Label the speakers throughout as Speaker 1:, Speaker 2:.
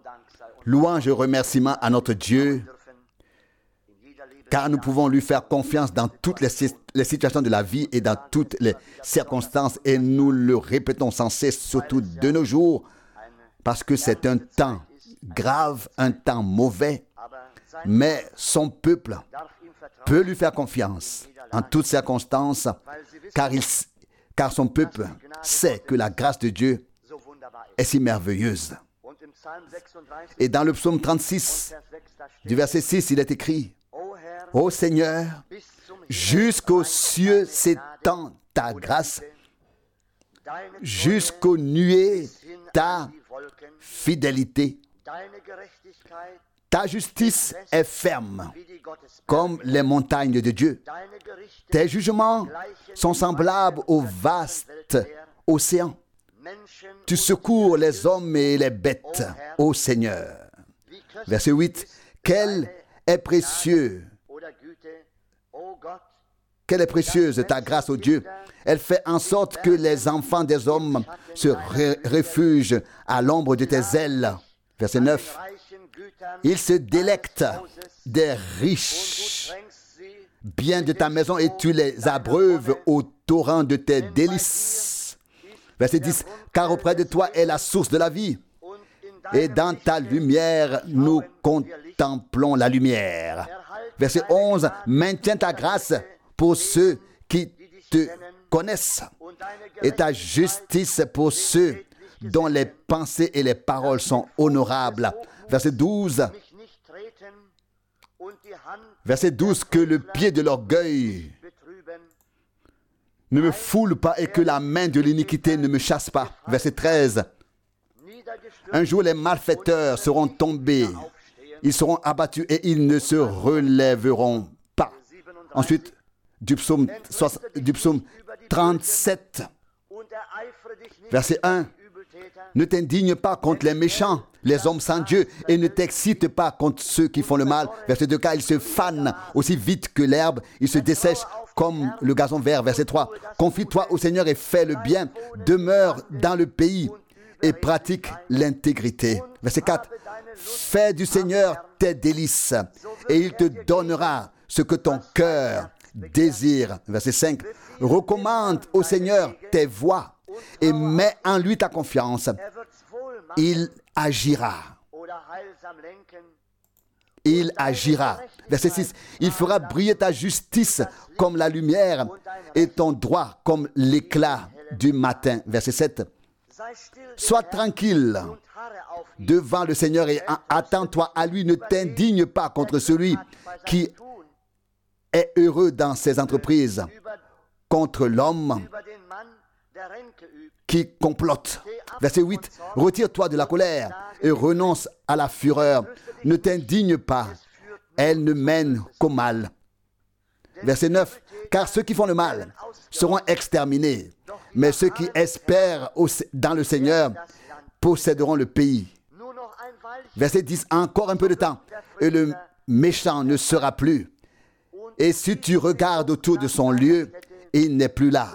Speaker 1: Louange et remerciements à notre Dieu, car nous pouvons lui faire confiance dans toutes les situations de la vie et dans toutes les circonstances. Et nous le répétons sans cesse, surtout de nos jours, parce que c'est un temps grave, un temps mauvais. Mais son peuple peut lui faire confiance en toutes circonstances, car son peuple sait que la grâce de Dieu est si merveilleuse. Et dans le psaume 36, du verset 6, il est écrit: Ô Seigneur, jusqu'aux cieux s'étend ta grâce, jusqu'aux nuées ta fidélité. Ta justice est ferme comme les montagnes de Dieu. Tes jugements sont semblables au vaste océan. Tu secours les hommes et les bêtes, ô Seigneur. Verset 8. Quelle est précieuse ta grâce, ô Dieu. Elle fait en sorte que les enfants des hommes se réfugient à l'ombre de tes ailes. Verset 9. Il se délecte des riches biens de ta maison et tu les abreuves au torrent de tes délices. Verset 10. Car auprès de toi est la source de la vie et dans ta lumière nous contemplons la lumière. Verset 11. Maintiens ta grâce pour ceux qui te connaissent et ta justice pour ceux dont les pensées et les paroles sont honorables. Verset 12. Verset 12. Que le pied de l'orgueil ne me foule pas et que la main de l'iniquité ne me chasse pas. Verset 13. Un jour les malfaiteurs seront tombés, ils seront abattus et ils ne se relèveront pas. Ensuite, du psaume 37, verset 1. Ne t'indigne pas contre les méchants, les hommes sans Dieu, et ne t'excite pas contre ceux qui font le mal. Verset 2, car ils se fanent aussi vite que l'herbe, ils se dessèchent comme le gazon vert. Verset 3, confie-toi au Seigneur et fais le bien, demeure dans le pays et pratique l'intégrité. Verset 4, fais du Seigneur tes délices, et il te donnera ce que ton cœur désire. Verset 5, recommande au Seigneur tes voies, et mets en lui ta confiance. Il agira. Il agira. Verset 6. Il fera briller ta justice comme la lumière et ton droit comme l'éclat du matin. Verset 7. Sois tranquille devant le Seigneur et attends-toi à lui. Ne t'indigne pas contre celui qui est heureux dans ses entreprises, contre l'homme qui complote. Verset 8. Retire-toi de la colère et renonce à la fureur. Ne t'indigne pas, elle ne mène qu'au mal. Verset 9. Car ceux qui font le mal seront exterminés, mais ceux qui espèrent dans le Seigneur posséderont le pays. Verset 10. Encore un peu de temps, et le méchant ne sera plus. Et si tu regardes autour de son lieu, il n'est plus là.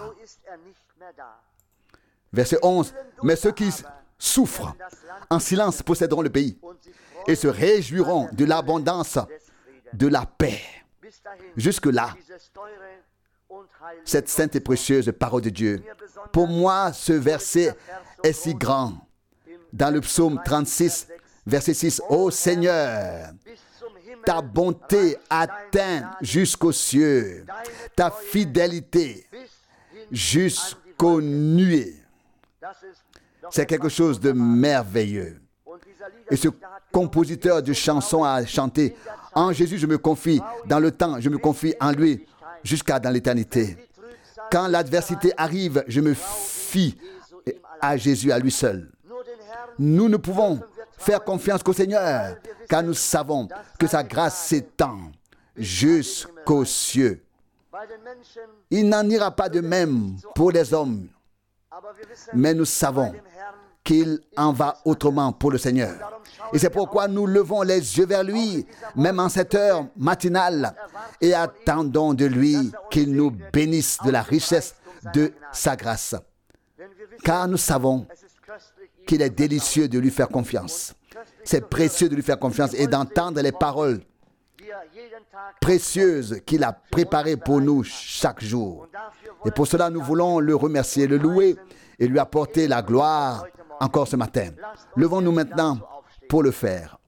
Speaker 1: Verset 11. Mais ceux qui souffrent en silence posséderont le pays et se réjouiront de l'abondance de la paix. Jusque-là, cette sainte et précieuse parole de Dieu. Pour moi, ce verset est si grand. Dans le psaume 36, verset 6, « Ô Seigneur, ta bonté atteint jusqu'aux cieux, ta fidélité jusqu'aux nuées. » C'est quelque chose de merveilleux. Et ce compositeur de chansons a chanté « En Jésus, je me confie, dans le temps, je me confie en lui, jusqu'à dans l'éternité. Quand l'adversité arrive, je me fie à Jésus, à lui seul. » Nous ne pouvons faire confiance qu'au Seigneur, car nous savons que sa grâce s'étend jusqu'aux cieux. Il n'en ira pas de même pour les hommes, mais nous savons qu'il en va autrement pour le Seigneur. Et c'est pourquoi nous levons les yeux vers lui, même en cette heure matinale, et attendons de lui qu'il nous bénisse de la richesse de sa grâce. Car nous savons qu'il est délicieux de lui faire confiance. C'est précieux de lui faire confiance et d'entendre les paroles précieuses qu'il a préparées pour nous chaque jour. Et pour cela, nous voulons le remercier, le louer et lui apporter la gloire encore ce matin. Levons-nous maintenant pour le faire.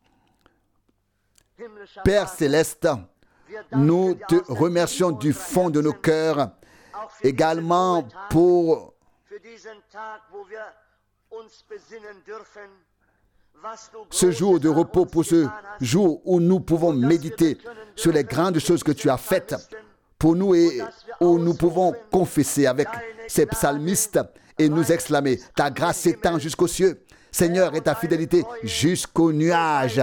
Speaker 1: Père céleste, nous te remercions du fond de nos cœurs, également pour ce jour de repos, pour ce jour où nous pouvons méditer sur les grandes choses que tu as faites pour nous et où nous pouvons confesser avec ces psalmistes et nous exclamer: ta grâce s'étend jusqu'aux cieux, Seigneur, et ta fidélité jusqu'aux nuages.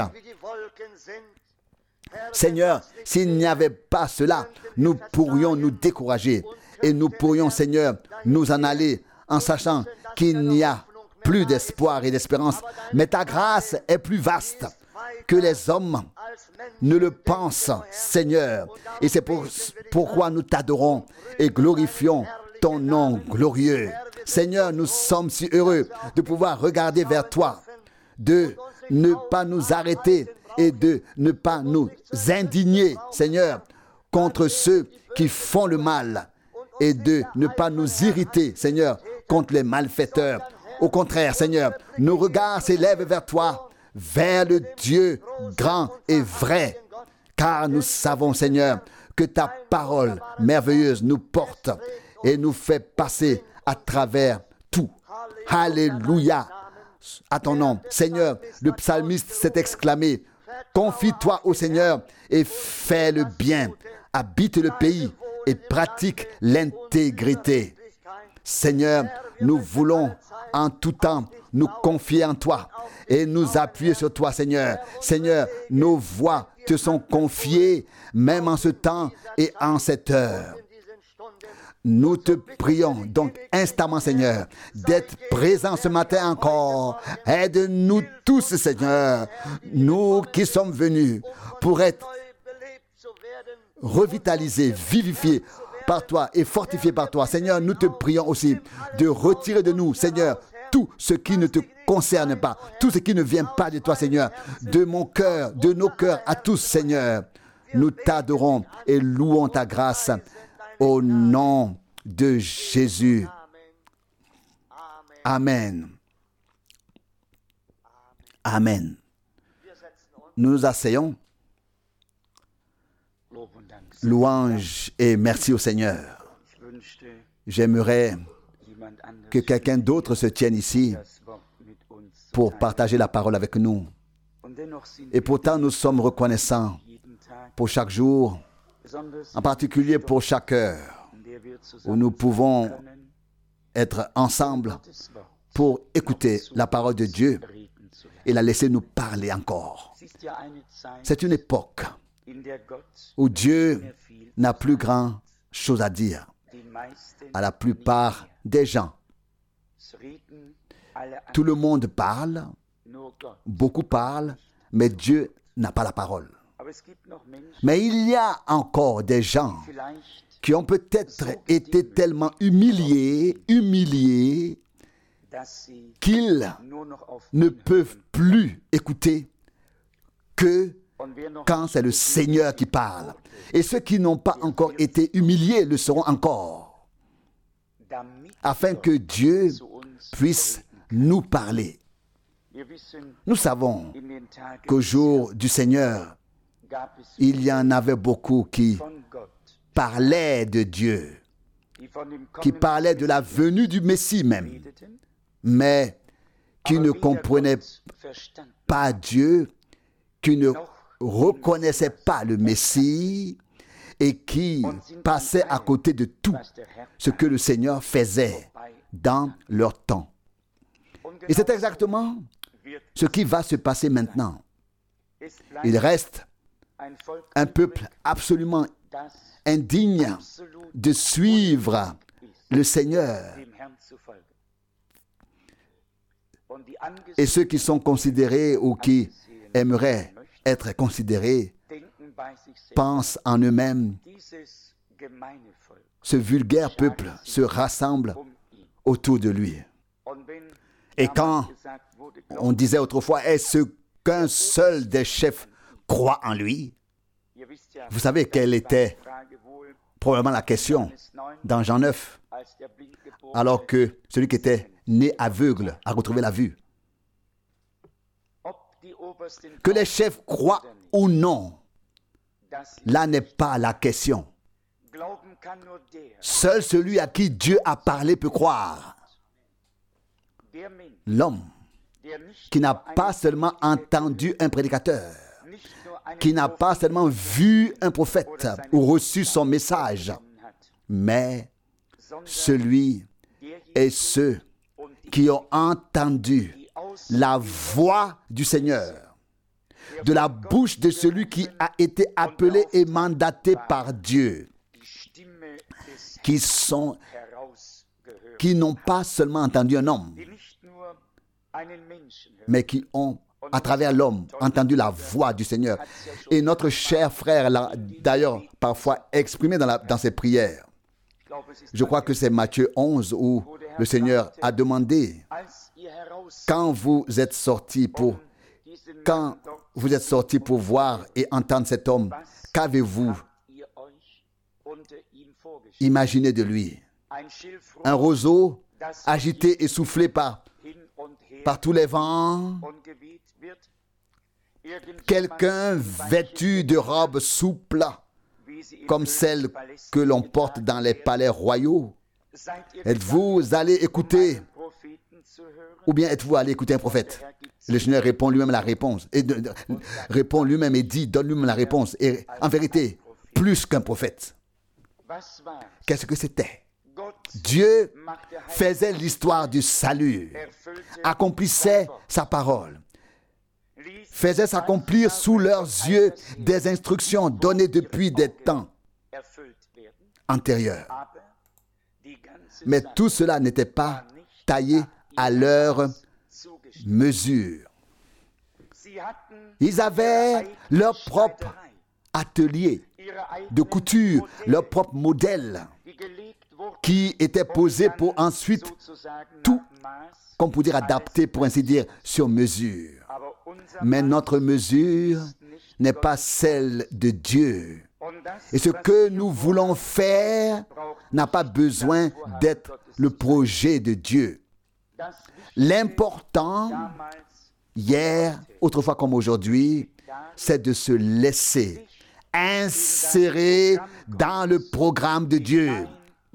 Speaker 1: Seigneur, s'il n'y avait pas cela, nous pourrions nous décourager et nous pourrions, Seigneur, nous en aller en sachant qu'il n'y a plus d'espoir et d'espérance. Mais ta grâce est plus vaste que les hommes ne le pensent, Seigneur. Et c'est pourquoi nous t'adorons et glorifions ton nom glorieux. Seigneur, nous sommes si heureux de pouvoir regarder vers toi, de ne pas nous arrêter et de ne pas nous indigner, Seigneur, contre ceux qui font le mal et de ne pas nous irriter, Seigneur, contre les malfaiteurs. Au contraire, Seigneur, nos regards s'élèvent vers toi, vers le Dieu grand et vrai, car nous savons, Seigneur, que ta parole merveilleuse nous porte et nous fait passer à travers tout. Alléluia à ton nom. Seigneur, le psalmiste s'est exclamé: confie-toi au Seigneur et fais le bien. Habite le pays et pratique l'intégrité. Seigneur, nous voulons en tout temps nous confier en toi et nous appuyer sur toi, Seigneur. Seigneur, nos voix te sont confiées, même en ce temps et en cette heure. Nous te prions donc instamment, Seigneur, d'être présent ce matin encore. Aide-nous tous, Seigneur, nous qui sommes venus pour être revitalisés, vivifiés par toi et fortifiés par toi. Seigneur, nous te prions aussi de retirer de nous, Seigneur, tout ce qui ne te concerne pas, tout ce qui ne vient pas de toi, Seigneur, de mon cœur, de nos cœurs à tous, Seigneur. Nous t'adorons et louons ta grâce au nom de Jésus. Amen. Amen. Nous nous asseyons. Louange et merci au Seigneur. J'aimerais que quelqu'un d'autre se tienne ici pour partager la parole avec nous. Et pourtant, nous sommes reconnaissants pour chaque jour, en particulier pour chaque heure, où nous pouvons être ensemble pour écouter la parole de Dieu et la laisser nous parler encore. C'est une époque où Dieu n'a plus grand chose à dire à la plupart des gens. Tout le monde parle, beaucoup parlent, mais Dieu n'a pas la parole. Mais il y a encore des gens qui ont peut-être été tellement humiliés qu'ils ne peuvent plus écouter que quand c'est le Seigneur qui parle. Et ceux qui n'ont pas encore été humiliés le seront encore, afin que Dieu puisse nous parler. Nous savons qu'au jour du Seigneur, il y en avait beaucoup qui parlaient de Dieu, qui parlaient de la venue du Messie même, mais qui ne comprenaient pas Dieu, qui ne reconnaissaient pas le Messie et qui passaient à côté de tout ce que le Seigneur faisait dans leur temps. Et c'est exactement ce qui va se passer maintenant. Il reste un peuple absolument indigne de suivre le Seigneur. Et ceux qui sont considérés ou qui aimeraient être considérés pensent en eux-mêmes. Ce vulgaire peuple se rassemble autour de lui. Et quand on disait autrefois, est-ce qu'un seul des chefs croit en lui. Vous savez quelle était probablement la question dans Jean 9, alors que celui qui était né aveugle a retrouvé la vue. Que les chefs croient ou non, là n'est pas la question. Seul celui à qui Dieu a parlé peut croire. L'homme qui n'a pas seulement entendu un prédicateur, qui n'a pas seulement vu un prophète ou reçu son message, mais celui et ceux qui ont entendu la voix du Seigneur, de la bouche de celui qui a été appelé et mandaté par Dieu, qui n'ont pas seulement entendu un homme, mais qui ont, à travers l'homme, entendu la voix du Seigneur. Et notre cher frère l'a d'ailleurs parfois exprimé dans ses prières. Je crois que c'est Matthieu 11 où le Seigneur a demandé, quand vous êtes sortis pour voir et entendre cet homme, qu'avez-vous imaginé de lui? Un roseau agité et soufflé par tous les vents, quelqu'un vêtu de robes souples comme celles que l'on porte dans les palais royaux. Êtes-vous allé écouter ou bien êtes-vous allé écouter un prophète? Le Seigneur répond lui-même la réponse et répond lui-même et dit, donne lui-même la réponse. Et en vérité, plus qu'un prophète. Qu'est-ce que c'était? Dieu faisait l'histoire du salut, accomplissait sa parole, faisait s'accomplir sous leurs yeux des instructions données depuis des temps antérieurs. Mais tout cela n'était pas taillé à leur mesure. Ils avaient leur propre atelier de couture, leur propre modèle qui était posé pour ensuite tout, qu'on pourrait dire, adapter, pour ainsi dire, sur mesure. Mais notre mesure n'est pas celle de Dieu. Et ce que nous voulons faire n'a pas besoin d'être le projet de Dieu. L'important, hier, autrefois comme aujourd'hui, c'est de se laisser insérer dans le programme de Dieu.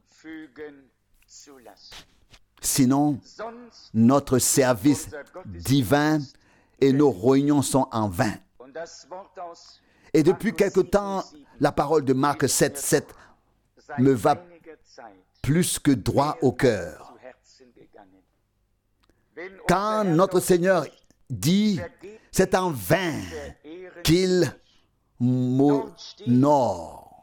Speaker 1: Sinon, notre service divin et nos réunions sont en vain. Et depuis quelque temps, la parole de Marc 7:7 me va plus que droit au cœur. Quand notre Seigneur dit, c'est en vain qu'il m'honore,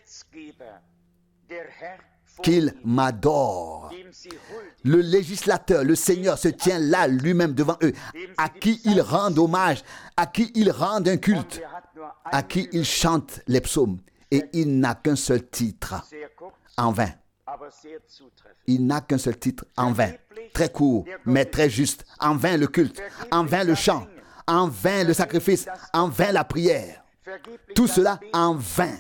Speaker 1: qu'il m'adore. Le législateur, le Seigneur se tient là lui-même devant eux, à qui il rend hommage, à qui il rend un culte, à qui il chante les psaumes. Et il n'a qu'un seul titre, en vain. Il n'a qu'un seul titre, en vain. Très court, mais très juste. En vain le culte, en vain le chant, en vain le sacrifice, en vain la prière. Tout cela en vain.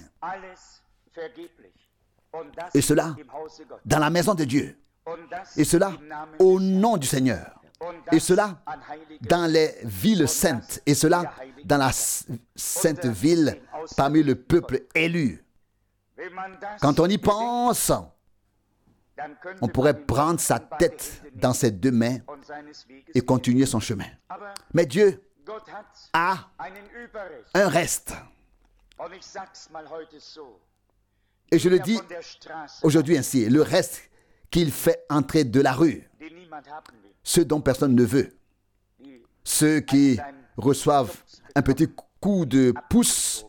Speaker 1: Et cela dans la maison de Dieu. Et cela au nom du Seigneur. Et cela dans les villes saintes. Et cela dans la sainte ville parmi le peuple élu. Quand on y pense, on pourrait prendre sa tête dans ses deux mains et continuer son chemin. Mais Dieu a un reste. Et je le dis aujourd'hui ainsi, le reste qu'il fait entrer de la rue, ceux dont personne ne veut, ceux qui reçoivent un petit coup de pouce,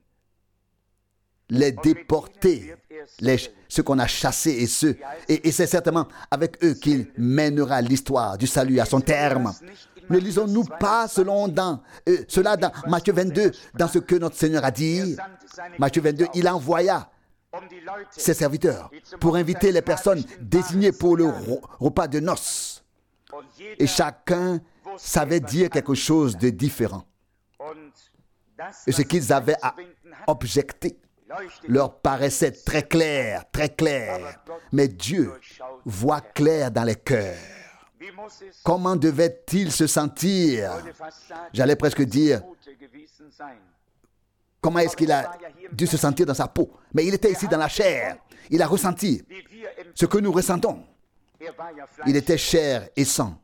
Speaker 1: les déportés, ceux qu'on a chassés et c'est certainement avec eux qu'il mènera l'histoire du salut à son terme. Ne lisons-nous pas cela dans Matthieu 22, dans ce que notre Seigneur a dit? Matthieu 22, il envoya ses serviteurs pour inviter les personnes désignées pour le repas de noces. Et chacun savaient dire quelque chose de différent. Et ce qu'ils avaient à objecter leur paraissait très clair, très clair. Mais Dieu voit clair dans les cœurs. Comment devait-il se sentir? J'allais presque dire, comment est-ce qu'il a dû se sentir dans sa peau? Mais il était ici dans la chair. Il a ressenti ce que nous ressentons. Il était chair et sang.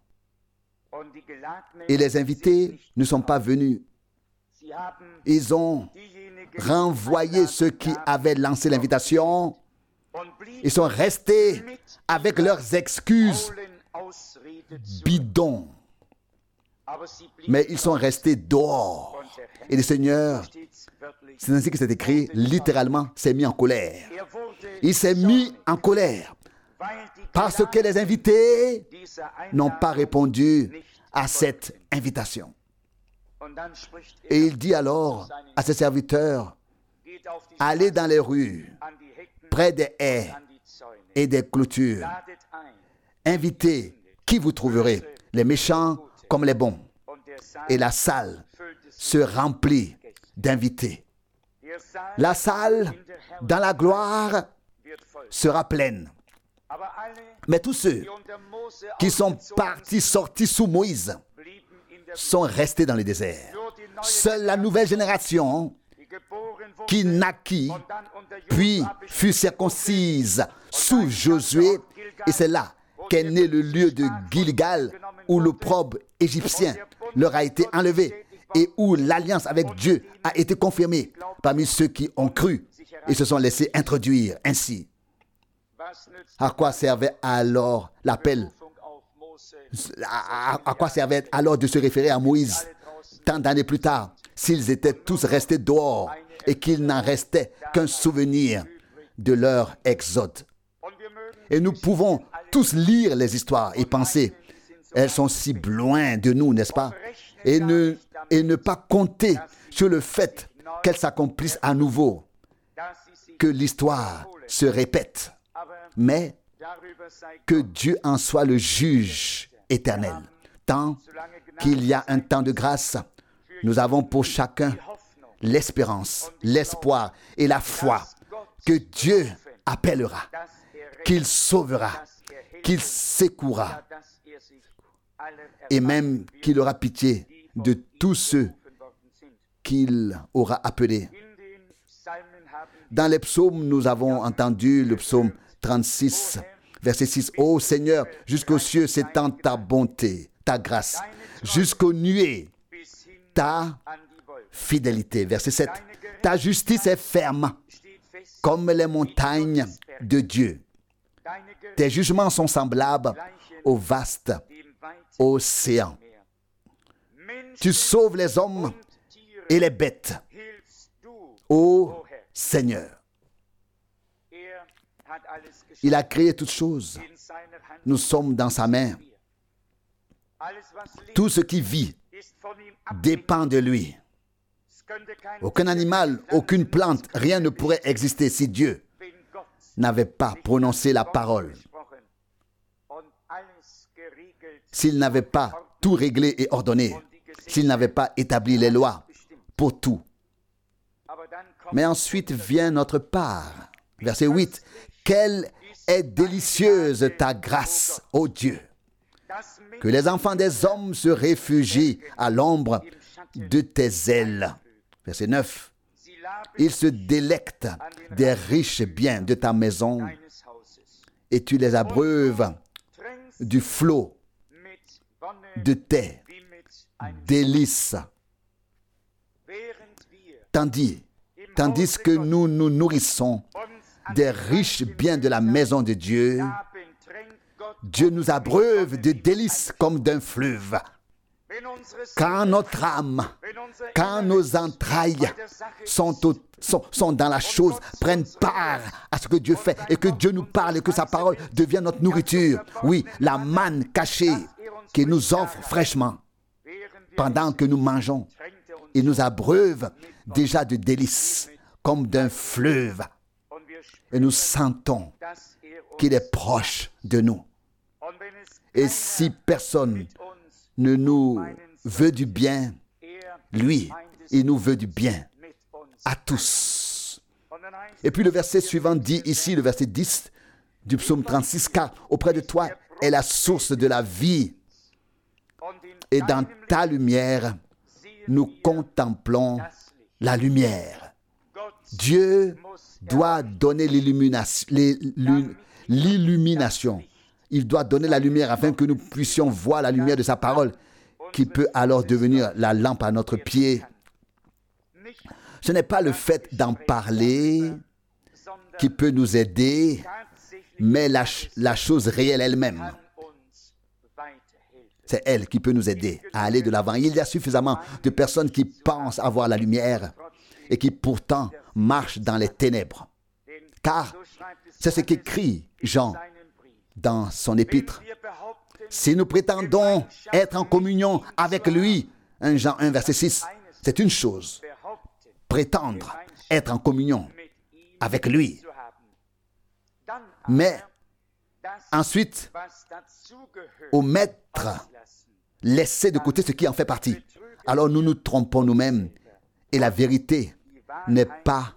Speaker 1: Et les invités ne sont pas venus. Ils ont renvoyé ceux qui avaient lancé l'invitation. Ils sont restés avec leurs excuses bidons. Mais ils sont restés dehors. Et le Seigneur, c'est ainsi que c'est écrit, littéralement, s'est mis en colère. Il s'est mis en colère parce que les invités n'ont pas répondu à cette invitation. Et il dit alors à ses serviteurs, allez dans les rues, près des haies et des clôtures. Invitez qui vous trouverez, les méchants comme les bons. Et la salle se remplit d'invités. La salle, dans la gloire, sera pleine. Mais tous ceux qui sont sortis sous Moïse, sont restés dans le désert. Seule la nouvelle génération qui naquit, puis fut circoncise sous Josué, et c'est là qu'est né le lieu de Gilgal, où l'opprobre égyptien leur a été enlevé et où l'alliance avec Dieu a été confirmée parmi ceux qui ont cru et se sont laissés introduire ainsi. À quoi servait alors l'appel? À quoi servait alors de se référer à Moïse tant d'années plus tard, s'ils étaient tous restés dehors et qu'il n'en restait qu'un souvenir de leur exode? Et nous pouvons tous lire les histoires et penser, elles sont si loin de nous, n'est-ce pas? Et ne pas compter sur le fait qu'elles s'accomplissent à nouveau, que l'histoire se répète, mais que Dieu en soit le juge éternel. Tant qu'il y a un temps de grâce, nous avons pour chacun l'espérance, l'espoir et la foi que Dieu appellera, qu'il sauvera, qu'il secourra et même qu'il aura pitié de tous ceux qu'il aura appelés. Dans les psaumes, nous avons entendu le psaume 36, verset 6. « Ô Seigneur, jusqu'aux cieux s'étend ta bonté, ta grâce, jusqu'aux nuées, ta fidélité. » Verset 7. « Ta justice est ferme, comme les montagnes de Dieu. Tes jugements sont semblables au vaste océan. Tu sauves les hommes et les bêtes, ô Seigneur. » Il a créé toutes choses. Nous sommes dans sa main. Tout ce qui vit dépend de lui. Aucun animal, aucune plante, rien ne pourrait exister si Dieu n'avait pas prononcé la parole. S'il n'avait pas tout réglé et ordonné. S'il n'avait pas établi les lois pour tout. Mais ensuite vient notre part. Verset 8. Quelle est délicieuse ta grâce, ô Dieu, que les enfants des hommes se réfugient à l'ombre de tes ailes. Verset 9. Ils se délectent des riches biens de ta maison et tu les abreuves du flot de tes délices. Tandis que nous nous nourrissons des riches biens de la maison de Dieu, Dieu nous abreuve de délices comme d'un fleuve. Quand notre âme, quand nos entrailles sont dans la chose, prennent part à ce que Dieu fait et que Dieu nous parle et que sa parole devient notre nourriture. Oui, la manne cachée qu'il nous offre fraîchement pendant que nous mangeons. Il nous abreuve déjà de délices comme d'un fleuve. Et nous sentons qu'il est proche de nous. Et si personne ne nous veut du bien. Lui, il nous veut du bien à tous. Et puis le verset suivant dit ici, le verset 10 du psaume 36, car auprès de toi est la source de la vie. Et dans ta lumière, nous contemplons la lumière. Dieu doit donner l'illumination. Il doit donner la lumière afin que nous puissions voir la lumière de sa parole, qui peut alors devenir la lampe à notre pied. Ce n'est pas le fait d'en parler qui peut nous aider, mais la chose réelle elle-même. C'est elle qui peut nous aider à aller de l'avant. Il y a suffisamment de personnes qui pensent avoir la lumière et qui pourtant marchent dans les ténèbres. Car c'est ce qu'écrit Jean dans son épître. Si nous prétendons être en communion avec lui, 1 Jean 1, verset 6, c'est une chose. Prétendre être en communion avec lui. Mais ensuite, omettre, laisser de côté ce qui en fait partie. Alors nous nous trompons nous-mêmes et la vérité n'est pas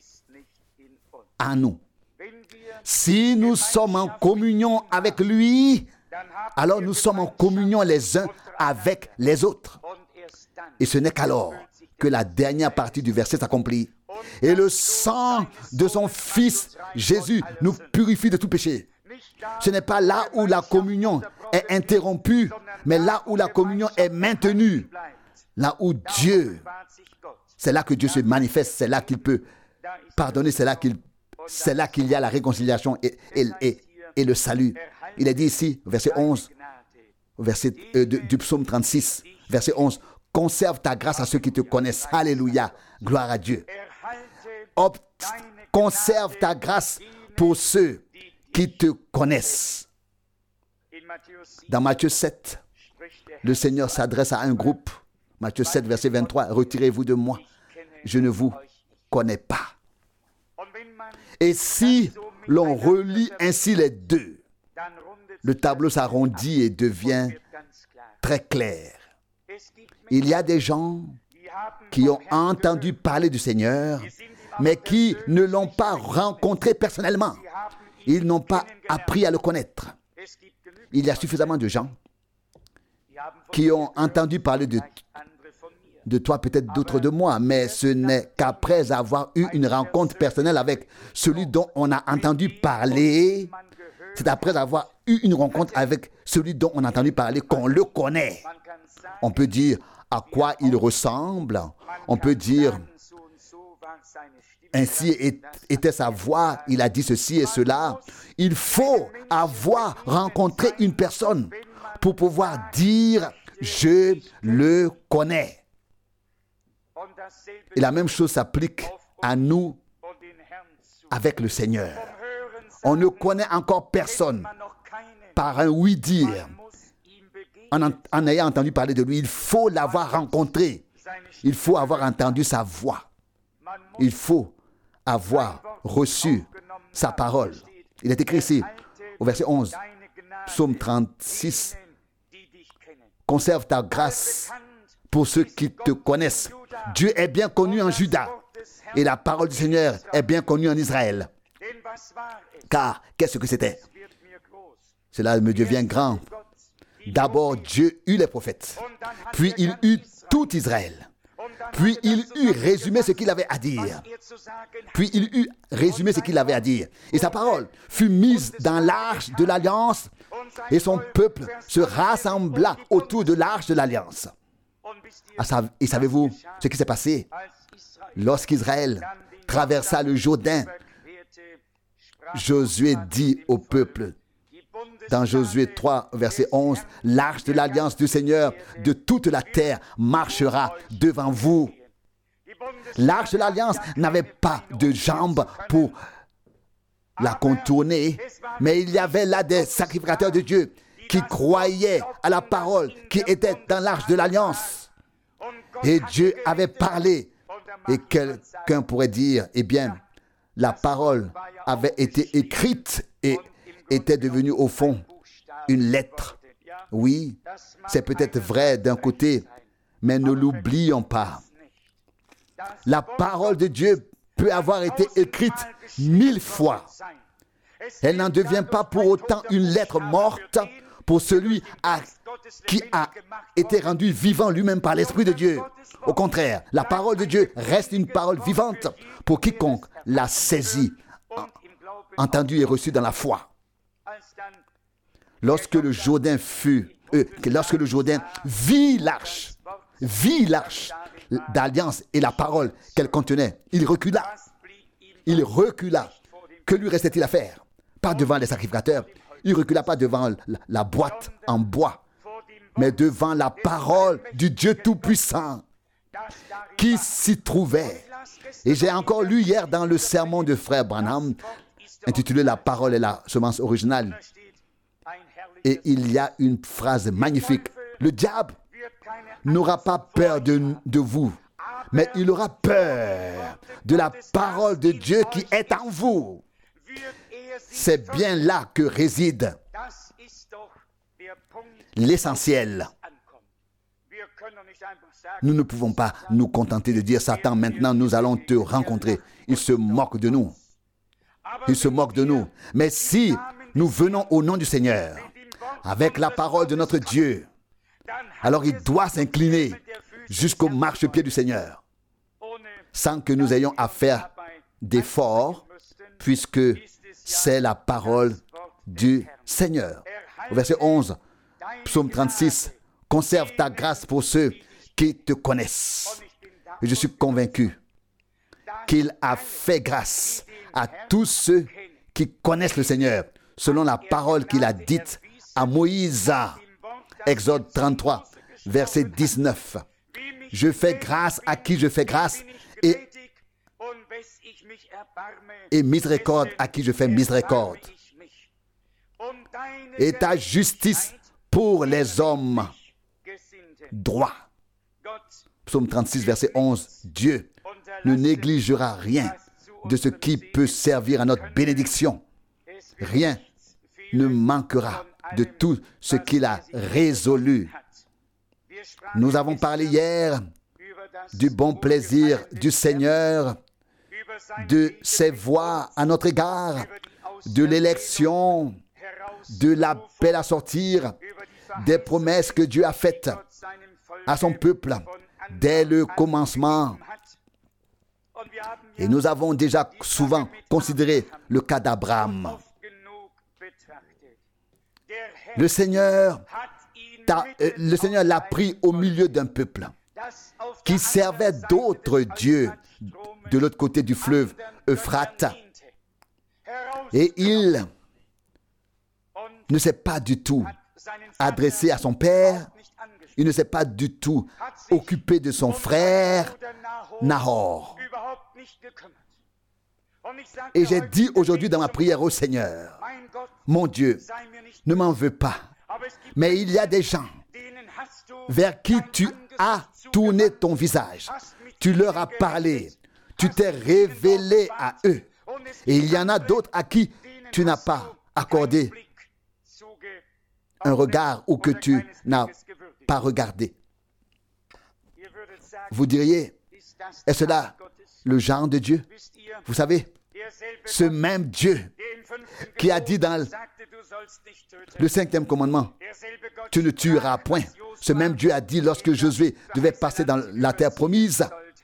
Speaker 1: à nous. Si nous sommes en communion avec lui, alors nous sommes en communion les uns avec les autres. Et ce n'est qu'alors que la dernière partie du verset s'accomplit. Et le sang de son Fils Jésus nous purifie de tout péché. Ce n'est pas là où la communion est interrompue, mais là où la communion est maintenue. Là où Dieu, c'est là que Dieu se manifeste, c'est là qu'il peut pardonner, c'est là qu'il y a la réconciliation et le salut. Il est dit ici, verset 11, du psaume 36, verset 11, « Conserve ta grâce à ceux qui te connaissent. » Alléluia, gloire à Dieu. Conserve ta grâce pour ceux qui te connaissent. Dans Matthieu 7, le Seigneur s'adresse à un groupe. Matthieu 7, verset 23, « Retirez-vous de moi, je ne vous connais pas. » Et si l'on relit ainsi les deux, le tableau s'arrondit et devient très clair. Il y a des gens qui ont entendu parler du Seigneur, mais qui ne l'ont pas rencontré personnellement. Ils n'ont pas appris à le connaître. Il y a suffisamment de gens qui ont entendu parler de toi, peut-être d'autres de moi, mais ce n'est qu'après avoir eu une rencontre personnelle avec celui dont on a entendu parler, c'est après avoir eu une rencontre avec celui dont on a entendu parler qu'on le connaît. On peut dire à quoi il ressemble, on peut dire ainsi était sa voix, il a dit ceci et cela. Il faut avoir rencontré une personne pour pouvoir dire « je le connais ». Et la même chose s'applique à nous avec le Seigneur. On ne connaît encore personne par un oui-dire. En ayant entendu parler de lui, il faut l'avoir rencontré. Il faut avoir entendu sa voix. Il faut avoir reçu sa parole. Il est écrit ici, au verset 11, psaume 36, « Conserve ta grâce pour ceux qui te connaissent. Dieu est bien connu en Juda et la parole du Seigneur est bien connue en Israël. » Car, qu'est-ce que c'était? Cela me devient grand. D'abord, Dieu eut les prophètes. Puis, il eut tout Israël. Puis, il eut résumé ce qu'il avait à dire. Puis, il eut résumé ce qu'il avait à dire. Et sa parole fut mise dans l'arche de l'Alliance et son peuple se rassembla autour de l'arche de l'Alliance. Et savez-vous ce qui s'est passé? Lorsqu'Israël traversa le Jourdain, Josué dit au peuple, dans Josué 3, verset 11, « L'arche de l'alliance du Seigneur de toute la terre marchera devant vous. » L'arche de l'alliance n'avait pas de jambes pour la contourner, mais il y avait là des sacrificateurs de Dieu qui croyaient à la parole qui était dans l'arche de l'alliance. Et Dieu avait parlé. Et quelqu'un pourrait dire, eh bien, la parole avait été écrite et était devenue au fond une lettre. Oui, c'est peut-être vrai d'un côté, mais ne l'oublions pas. La parole de Dieu peut avoir été écrite 1000 fois. Elle n'en devient pas pour autant une lettre morte pour celui qui a été rendu vivant lui-même par l'Esprit de Dieu. Au contraire, la parole de Dieu reste une parole vivante pour quiconque l'a saisie, entendue et reçue dans la foi. Lorsque le Jourdain vit l'arche d'alliance et la parole qu'elle contenait, il recula. Il recula. Que lui restait-il à faire? Pas devant les sacrificateurs. Il ne recula pas devant la boîte en bois, mais devant la parole du Dieu Tout-Puissant qui s'y trouvait. Et j'ai encore lu hier dans le sermon de frère Branham, intitulé « La parole et la semence originale ». Et il y a une phrase magnifique. Le diable n'aura pas peur de vous, mais il aura peur de la parole de Dieu qui est en vous. C'est bien là que réside l'essentiel. Nous ne pouvons pas nous contenter de dire « Satan, maintenant nous allons te rencontrer ». Il se moque de nous. Il se moque de nous. Mais si nous venons au nom du Seigneur, avec la parole de notre Dieu, alors il doit s'incliner jusqu'au marchepied du Seigneur, sans que nous ayons à faire d'efforts, puisque c'est la parole du Seigneur. Au verset 11, psaume 36, « Conserve ta grâce pour ceux qui te connaissent. » Et je suis convaincu qu'il a fait grâce à tous ceux qui connaissent le Seigneur, selon la parole qu'il a dite à Moïse. Exode 33, verset 19. « Je fais grâce à qui je fais grâce et miséricorde à qui je fais miséricorde. Et ta justice pour les hommes droits. » Psaume 36, verset 11. Dieu ne négligera rien de ce qui peut servir à notre bénédiction. Rien ne manquera de tout ce qu'il a résolu. Nous avons parlé hier du bon plaisir du Seigneur, de ses voies à notre égard, de l'élection, de l'appel à sortir, des promesses que Dieu a faites à son peuple dès le commencement. Et nous avons déjà souvent considéré le cas d'Abraham. Le Seigneur l'a pris au milieu d'un peuple qui servait d'autres dieux de l'autre côté du fleuve Euphrate. Et il ne s'est pas du tout adressé à son père, il ne s'est pas du tout occupé de son frère Nahor. Et j'ai dit aujourd'hui dans ma prière au Seigneur, mon Dieu, ne m'en veux pas, mais il y a des gens vers qui tu as tourné ton visage, tu leur as parlé, tu t'es révélé à eux. Et il y en a d'autres à qui tu n'as pas accordé un regard ou que tu n'as pas regardé. Vous diriez, est-ce là le genre de Dieu? Vous savez, ce même Dieu qui a dit dans le 5e commandement, tu ne tueras point. Ce même Dieu a dit lorsque Josué devait passer dans la terre promise,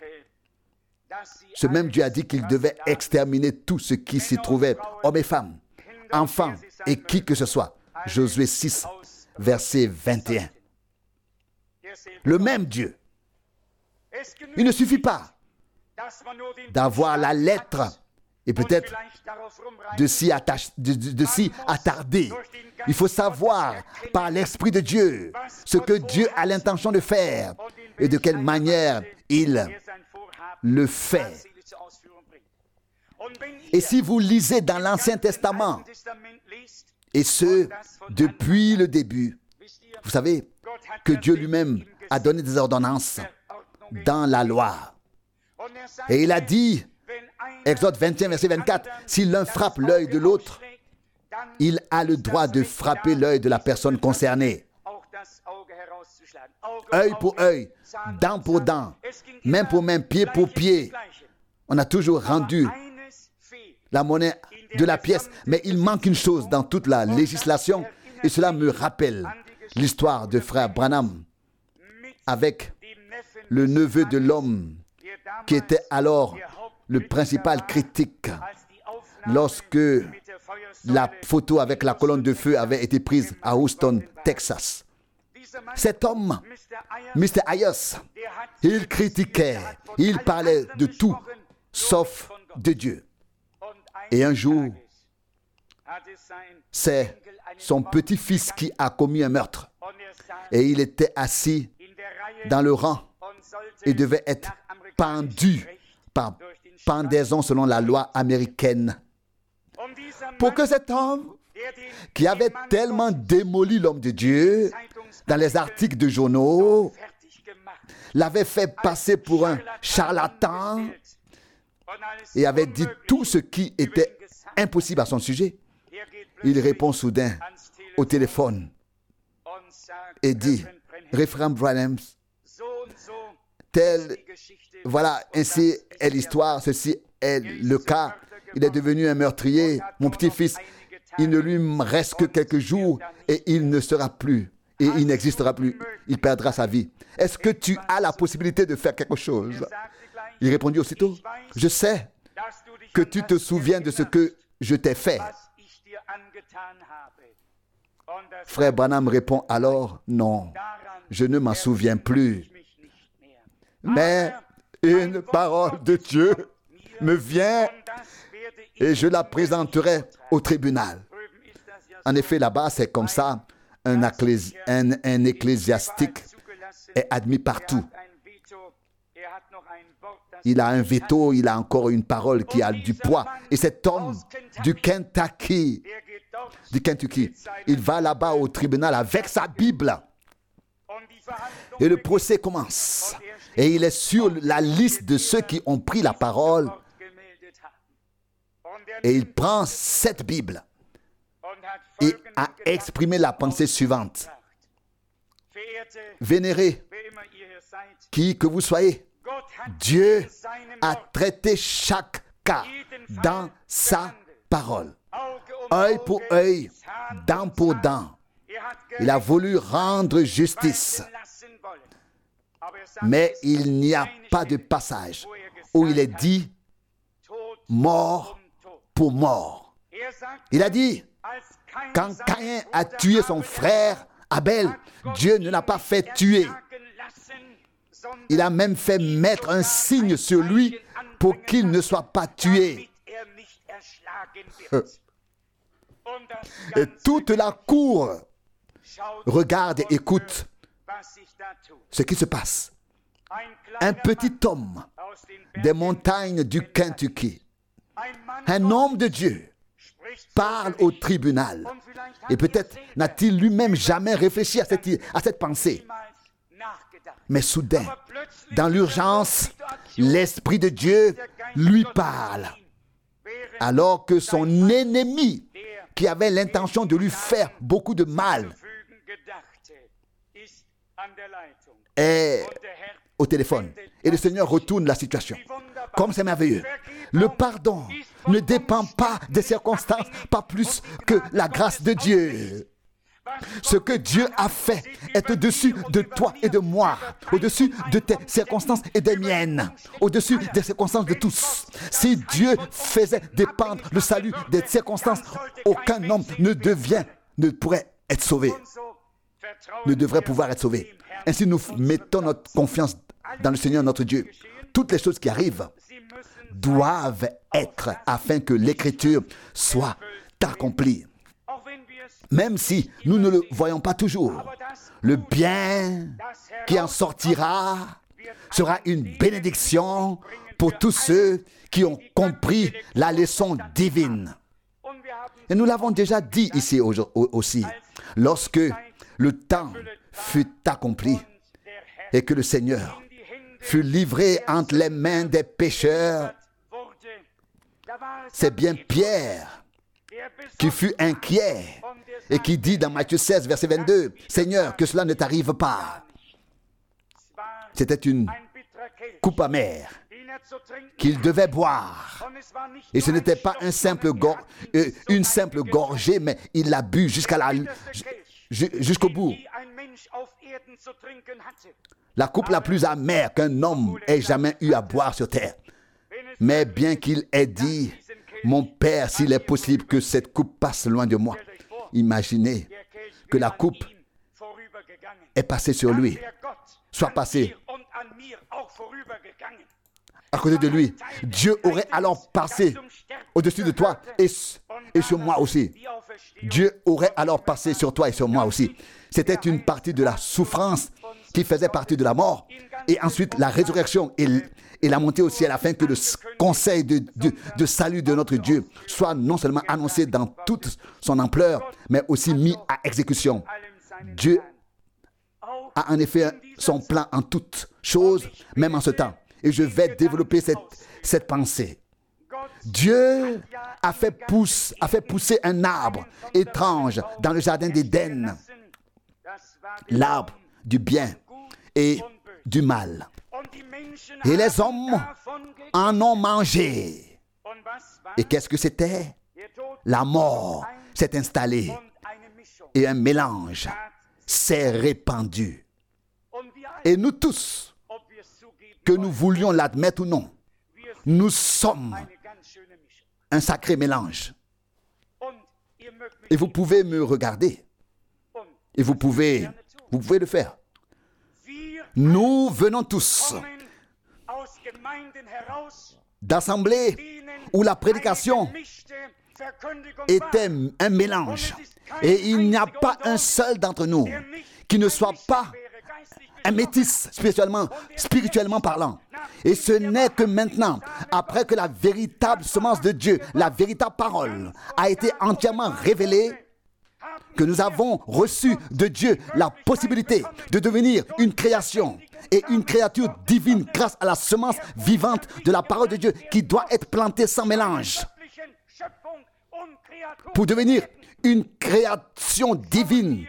Speaker 1: ce même Dieu a dit qu'il devait exterminer tout ce qui s'y trouvait, hommes et femmes, enfants et qui que ce soit. Josué 6, verset 21. Le même Dieu. Il ne suffit pas d'avoir la lettre et peut-être de s'y attarder. Il faut savoir par l'Esprit de Dieu ce que Dieu a l'intention de faire et de quelle manière il le fait. Et si vous lisez dans l'Ancien Testament, et ce, depuis le début, vous savez que Dieu lui-même a donné des ordonnances dans la loi. Et il a dit, Exode 21, verset 24, si l'un frappe l'œil de l'autre, il a le droit de frapper l'œil de la personne concernée. œil pour œil, dent pour dent, main pour main, pied pour pied. On a toujours rendu la monnaie de la pièce. Mais il manque une chose dans toute la législation, et cela me rappelle l'histoire de frère Branham avec le neveu de l'homme qui était alors le principal critique lorsque la photo avec la colonne de feu avait été prise à Houston, Texas. Cet homme, Mr. Ayers, il critiquait, il parlait de tout sauf de Dieu. Et un jour, c'est son petit-fils qui a commis un meurtre. Et il était assis dans le rang et devait être pendu par pendaison selon la loi américaine. Pour que cet homme, qui avait tellement démoli l'homme de Dieu dans les articles de journaux, l'avait fait passer pour un charlatan et avait dit tout ce qui était impossible à son sujet, il répond soudain au téléphone et dit, Référend Branham, voilà, ainsi est l'histoire, ceci est le cas. Il est devenu un meurtrier. Mon petit-fils, il ne lui reste que quelques jours et il ne sera plus. Et il n'existera plus. Il perdra sa vie. Est-ce que tu as la possibilité de faire quelque chose? Il répondit aussitôt, je sais que tu te souviens de ce que je t'ai fait. Frère Branham répond alors, non, je ne m'en souviens plus. Mais une parole de Dieu me vient et je la présenterai au tribunal. En effet, là-bas, c'est comme ça, un ecclésiastique est admis partout. Il a un veto, il a encore une parole qui a du poids. Et cet homme du Kentucky, il va là-bas au tribunal avec sa Bible. Et le procès commence. Et il est sur la liste de ceux qui ont pris la parole. Et il prend cette Bible et a exprimé la pensée suivante. Vénérés, qui que vous soyez, Dieu a traité chaque cas dans sa parole. Œil pour œil, dent pour dent. Il a voulu rendre justice. Mais il n'y a pas de passage où il est dit mort pour mort. Il a dit, quand Caïn a tué son frère Abel, Dieu ne l'a pas fait tuer. Il a même fait mettre un signe sur lui pour qu'il ne soit pas tué. Et toute la cour regarde et écoute ce qui se passe. Un petit homme des montagnes du Kentucky, un homme de Dieu, parle au tribunal. Et peut-être n'a-t-il lui-même jamais réfléchi à cette pensée. Mais soudain, dans l'urgence, l'Esprit de Dieu lui parle. Alors que son ennemi, qui avait l'intention de lui faire beaucoup de mal, est au téléphone. Et le Seigneur retourne la situation. Comme c'est merveilleux. Le pardon ne dépend pas des circonstances, pas plus que la grâce de Dieu. Ce que Dieu a fait est au-dessus de toi et de moi, au-dessus de tes circonstances et des miennes, au-dessus des circonstances de tous. Si Dieu faisait dépendre le salut des circonstances, aucun homme ne pourrait être sauvé, ne devrait pouvoir être sauvé. Ainsi, nous mettons notre confiance dans le Seigneur notre Dieu. Toutes les choses qui arrivent doivent être afin que l'Écriture soit accomplie. Même si nous ne le voyons pas toujours, le bien qui en sortira sera une bénédiction pour tous ceux qui ont compris la leçon divine. Et nous l'avons déjà dit ici aussi, lorsque le temps fut accompli et que le Seigneur fut livré entre les mains des pécheurs, c'est bien Pierre qui fut inquiet et qui dit dans Matthieu 16, verset 22, « Seigneur, que cela ne t'arrive pas. » C'était une coupe amère qu'il devait boire. Et ce n'était pas une simple gorgée, mais il l'a bu jusqu'au bout. La coupe la plus amère qu'un homme ait jamais eu à boire sur terre. Mais bien qu'il ait dit, mon Père, s'il est possible que cette coupe passe loin de moi. Imaginez que la coupe est passée sur lui, soit passée à côté de lui. Dieu aurait alors passé au-dessus de toi et sur moi aussi. Dieu aurait alors passé sur toi et sur moi aussi. C'était une partie de la souffrance qui faisait partie de la mort. Et ensuite, la résurrection et la montée au ciel afin que le conseil de salut de notre Dieu soit non seulement annoncé dans toute son ampleur, mais aussi mis à exécution. Dieu a en effet son plan en toutes choses, même en ce temps. Et je vais développer cette pensée. Dieu a fait pousser un arbre étrange dans le jardin d'Éden, l'arbre du bien et du mal. Et les hommes en ont mangé. Et qu'est-ce que c'était? La mort s'est installée et un mélange s'est répandu. Et nous tous, que nous voulions l'admettre ou non, nous sommes un sacré mélange. Et vous pouvez me regarder. Et vous pouvez le faire. Nous venons tous d'assemblées où la prédication était un mélange. Et il n'y a pas un seul d'entre nous qui ne soit pas un métis spirituellement parlant. Et ce n'est que maintenant, après que la véritable semence de Dieu, la véritable parole, a été entièrement révélée, que nous avons reçu de Dieu la possibilité de devenir une création et une créature divine grâce à la semence vivante de la parole de Dieu qui doit être plantée sans mélange. Pour devenir une création divine,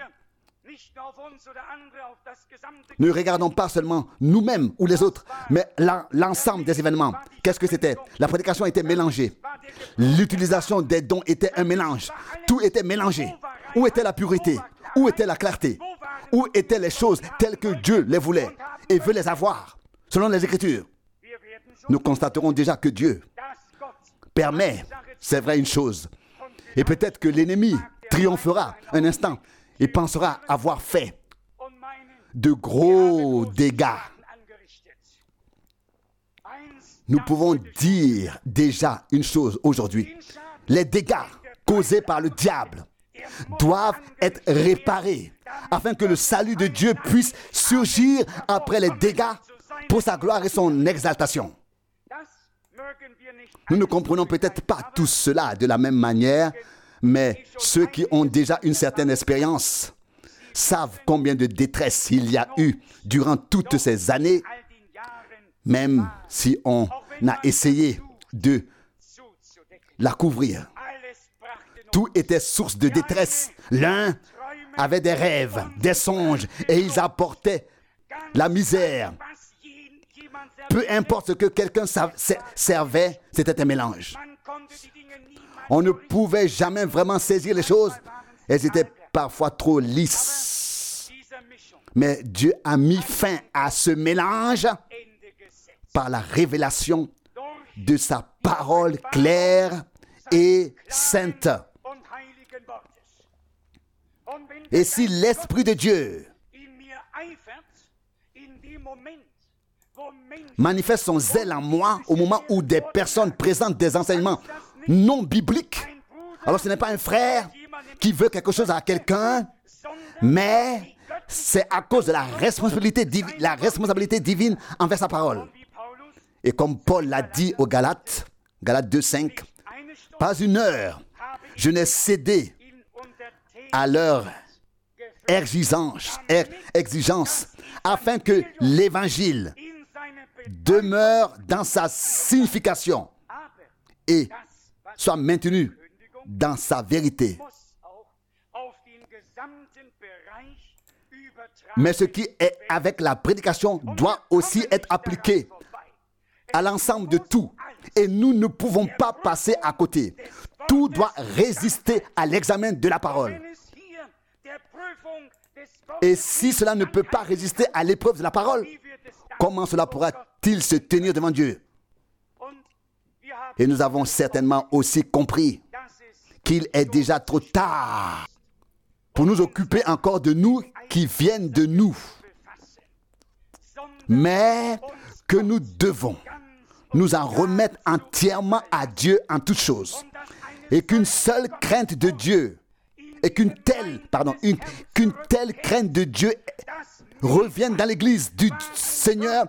Speaker 1: ne regardons pas seulement nous-mêmes ou les autres, mais l'ensemble des événements. Qu'est-ce que c'était? La prédication était mélangée. L'utilisation des dons était un mélange. Tout était mélangé. Où était la pureté? Où était la clarté? Où étaient les choses telles que Dieu les voulait et veut les avoir, selon les Écritures? Nous constaterons déjà que Dieu permet, c'est vrai, une chose. Et peut-être que l'ennemi triomphera un instant et pensera avoir fait de gros dégâts. Nous pouvons dire déjà une chose aujourd'hui. Les dégâts causés par le diable doivent être réparés afin que le salut de Dieu puisse surgir après les dégâts pour sa gloire et son exaltation. Nous ne comprenons peut-être pas tout cela de la même manière, mais ceux qui ont déjà une certaine expérience savent combien de détresse il y a eu durant toutes ces années, même si on a essayé de la couvrir. Tout était source de détresse. L'un avait des rêves, des songes, et ils apportaient la misère. Peu importe ce que quelqu'un servait, c'était un mélange. On ne pouvait jamais vraiment saisir les choses. Elles étaient parfois trop lisses. Mais Dieu a mis fin à ce mélange par la révélation de sa parole claire et sainte. Et si l'Esprit de Dieu manifeste son zèle en moi au moment où des personnes présentent des enseignements non bibliques, alors ce n'est pas un frère qui veut quelque chose à quelqu'un, mais c'est à cause de la responsabilité divine envers sa parole. Et comme Paul l'a dit aux Galates, Galates 2:5, pas une heure je n'ai cédé à leur exigence afin que l'évangile demeure dans sa signification et soit maintenu dans sa vérité. Mais ce qui est avec la prédication doit aussi être appliqué à l'ensemble de tout. Et nous ne pouvons pas passer à côté. Tout doit résister à l'examen de la parole. Et si cela ne peut pas résister à l'épreuve de la parole, comment cela pourra-t-il se tenir devant Dieu? Et nous avons certainement aussi compris qu'il est déjà trop tard pour nous occuper encore de nous qui viennent de nous, mais que nous devons nous en remettre entièrement à Dieu en toutes choses, et qu'une seule crainte de Dieu, et qu'une telle crainte de Dieu revienne dans l'Église du Seigneur,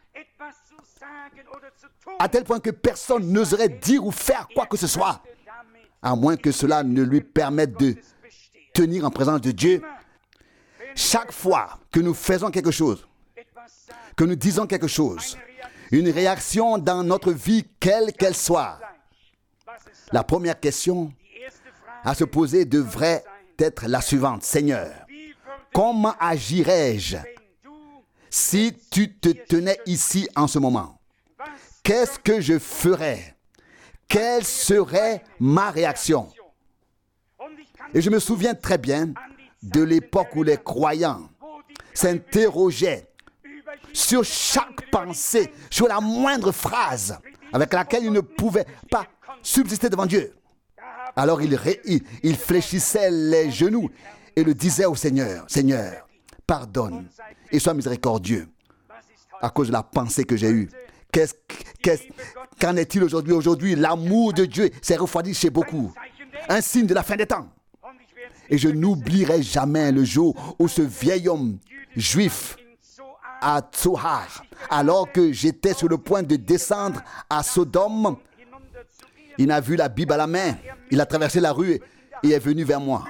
Speaker 1: à tel point que personne n'oserait dire ou faire quoi que ce soit, à moins que cela ne lui permette de tenir en présence de Dieu. Chaque fois que nous faisons quelque chose, que nous disons quelque chose, une réaction dans notre vie, quelle qu'elle soit, la première question à se poser devrait être la suivante. Seigneur, comment agirais-je si tu te tenais ici en ce moment? Qu'est-ce que je ferais? Quelle serait ma réaction? Et je me souviens très bien de l'époque où les croyants s'interrogeaient sur chaque pensée, sur la moindre phrase avec laquelle ils ne pouvaient pas subsister devant Dieu. Alors ils fléchissaient les genoux et le disaient au Seigneur, Seigneur, pardonne et sois miséricordieux à cause de la pensée que j'ai eue. Qu'en est-il aujourd'hui? Aujourd'hui, l'amour de Dieu s'est refroidi chez beaucoup. Un signe de la fin des temps. Et je n'oublierai jamais le jour où ce vieil homme juif à Tsohar, alors que j'étais sur le point de descendre à Sodome, il a vu la Bible à la main, il a traversé la rue et est venu vers moi.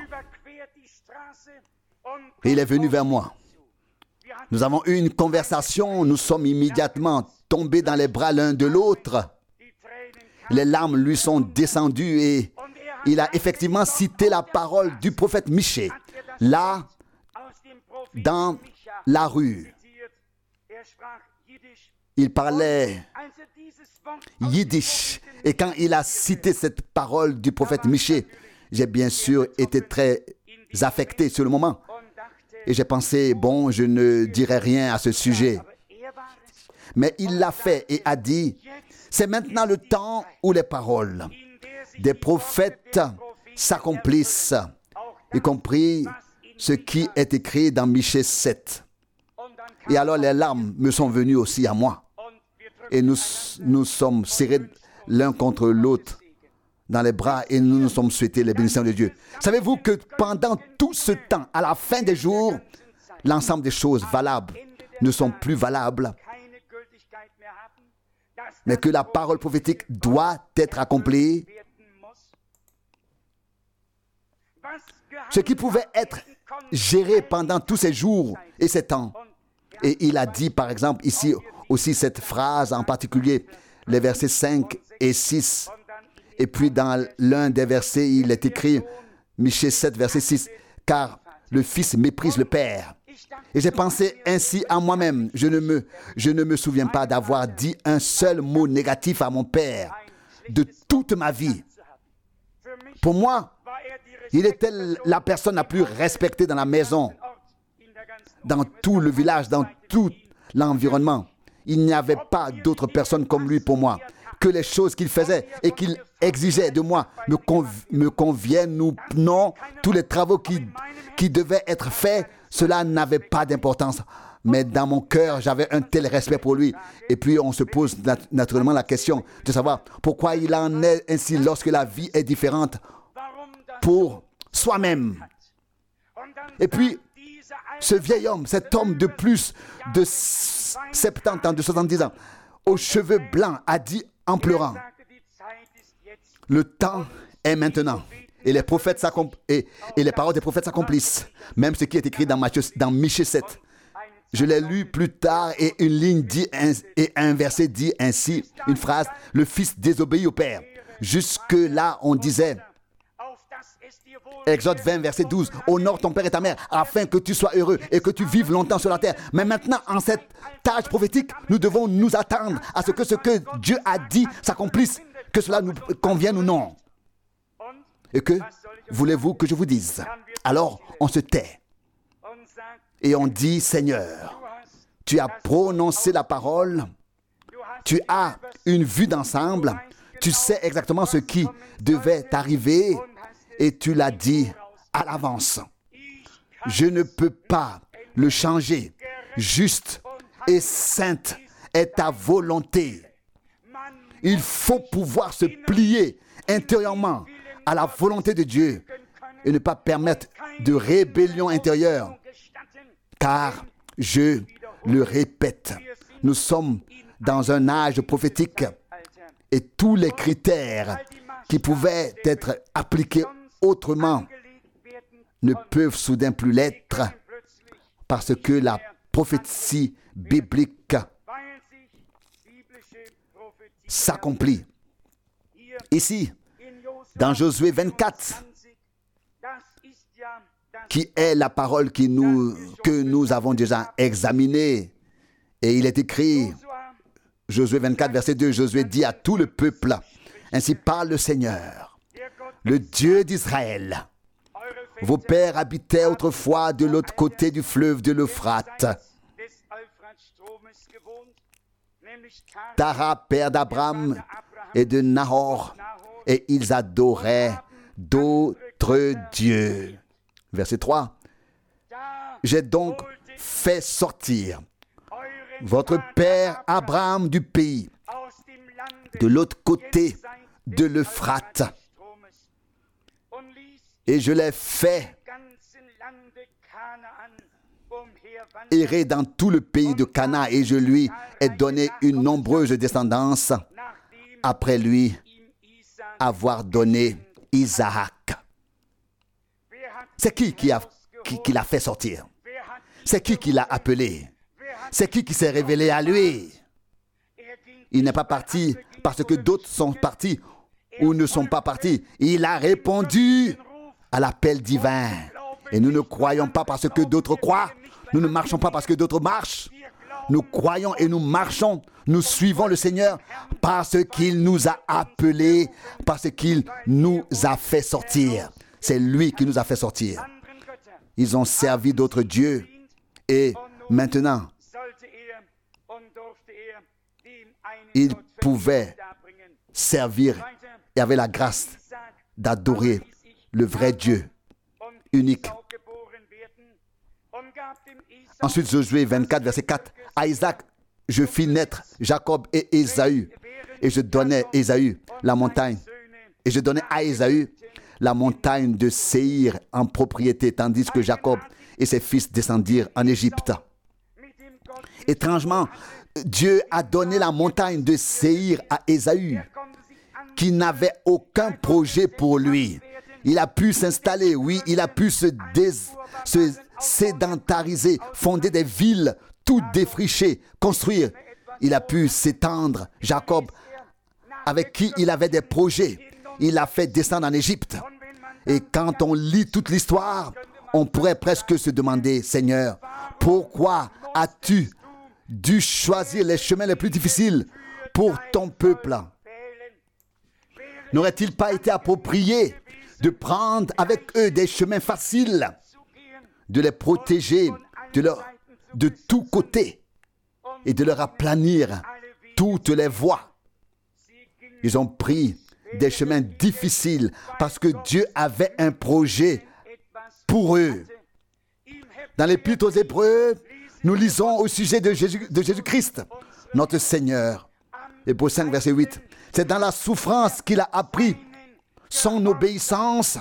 Speaker 1: Et il est venu vers moi. Nous avons eu une conversation, nous sommes immédiatement tombés dans les bras l'un de l'autre. Les larmes lui sont descendues et il a effectivement cité la parole du prophète Michée, là, dans la rue. Il parlait yiddish. Et quand il a cité cette parole du prophète Michée, j'ai bien sûr été très affecté sur le moment. Et j'ai pensé, bon, je ne dirai rien à ce sujet. Mais il l'a fait et a dit, c'est maintenant le temps où les paroles des prophètes s'accomplissent, y compris ce qui est écrit dans Michée 7. Et alors les larmes me sont venues aussi à moi. Et nous sommes serrés l'un contre l'autre dans les bras et nous nous sommes souhaités les bénédictions de Dieu. Savez-vous que pendant tout ce temps, à la fin des jours, l'ensemble des choses valables ne sont plus valables, mais que la parole prophétique doit être accomplie. Ce qui pouvait être géré pendant tous ces jours et ces temps. Et il a dit, par exemple, ici aussi cette phrase en particulier, les versets 5 et 6. Et puis dans l'un des versets, il est écrit, Michée 7, verset 6, « Car le Fils méprise le Père. » Et j'ai pensé ainsi à moi-même. Je ne me souviens pas d'avoir dit un seul mot négatif à mon Père de toute ma vie. Pour moi, il était la personne la plus respectée dans la maison, dans tout le village, dans tout l'environnement. Il n'y avait pas d'autre personne comme lui pour moi. Que les choses qu'il faisait et qu'il exigeait de moi me conviennent ou non, tous les travaux qui devaient être faits, cela n'avait pas d'importance. Mais dans mon cœur, j'avais un tel respect pour lui. Et puis on se pose naturellement la question de savoir pourquoi il en est ainsi lorsque la vie est différente pour soi-même. Et puis, ce vieil homme, cet homme de plus de 70 ans, de 70 ans, aux cheveux blancs, a dit en pleurant, « Le temps est maintenant. » Et les prophètes et les paroles des prophètes s'accomplissent. Même ce qui est écrit dans Michée 7. Je l'ai lu plus tard et une ligne dit et un verset dit ainsi, une phrase, « Le Fils désobéit au Père. » Jusque-là, on disait, Exode 20, verset 12. Honore ton père et ta mère afin que tu sois heureux et que tu vives longtemps sur la terre. Mais maintenant, en cette tâche prophétique, nous devons nous attendre à ce que Dieu a dit s'accomplisse, que cela nous convienne ou non. Et que voulez-vous que je vous dise? Alors, on se tait et on dit, Seigneur, tu as prononcé la parole, tu as une vue d'ensemble, tu sais exactement ce qui devait arriver et tu l'as dit à l'avance. Je ne peux pas le changer. Juste et sainte est ta volonté. Il faut pouvoir se plier intérieurement à la volonté de Dieu et ne pas permettre de rébellion intérieure. Car, je le répète, nous sommes dans un âge prophétique et tous les critères qui pouvaient être appliqués autrement ne peuvent soudain plus l'être parce que la prophétie biblique s'accomplit. Ici, dans Josué 24, qui est la parole que nous avons déjà examinée, et il est écrit, Josué 24, verset 2, Josué dit à tout le peuple, ainsi parle le Seigneur, le Dieu d'Israël. Vos pères habitaient autrefois de l'autre côté du fleuve de l'Euphrate. Tara, père d'Abraham et de Nahor, et ils adoraient d'autres dieux. Verset 3. J'ai donc fait sortir votre père Abraham du pays, de l'autre côté de l'Euphrate, et je l'ai fait errer dans tout le pays de Canaan, et je lui ai donné une nombreuse descendance après lui avoir donné Isaac. C'est qui l'a fait sortir? C'est qui l'a appelé? C'est qui s'est révélé à lui? Il n'est pas parti parce que d'autres sont partis ou ne sont pas partis. Il a répondu à l'appel divin. Et nous ne croyons pas parce que d'autres croient. Nous ne marchons pas parce que d'autres marchent. Nous croyons et nous marchons. Nous suivons le Seigneur parce qu'il nous a appelés, parce qu'il nous a fait sortir. C'est lui qui nous a fait sortir. Ils ont servi d'autres dieux et maintenant, ils pouvaient servir et avaient la grâce d'adorer le vrai Dieu unique. Ensuite, Josué 24, verset 4. À Isaac, je fis naître Jacob et Ésaü, et je donnai Ésaü la montagne, et je donnai à Ésaü la montagne de Séir en propriété, tandis que Jacob et ses fils descendirent en Égypte. Étrangement, Dieu a donné la montagne de Séir à Ésaü, qui n'avait aucun projet pour lui. Il a pu s'installer, oui, il a pu se sédentariser, fonder des villes, tout défricher, construire. Il a pu s'étendre. Jacob, avec qui il avait des projets, il l'a fait descendre en Égypte. Et quand on lit toute l'histoire, on pourrait presque se demander, Seigneur, pourquoi as-tu dû choisir les chemins les plus difficiles pour ton peuple? N'aurait-il pas été approprié de prendre avec eux des chemins faciles, de les protéger de tous côtés et de leur aplanir toutes les voies? Ils ont pris des chemins difficiles parce que Dieu avait un projet pour eux. Dans l'Épître aux Hébreux, nous lisons au sujet de Jésus-Christ, notre Seigneur. Hébreux 5, verset 8. C'est dans la souffrance qu'il a appris son obéissance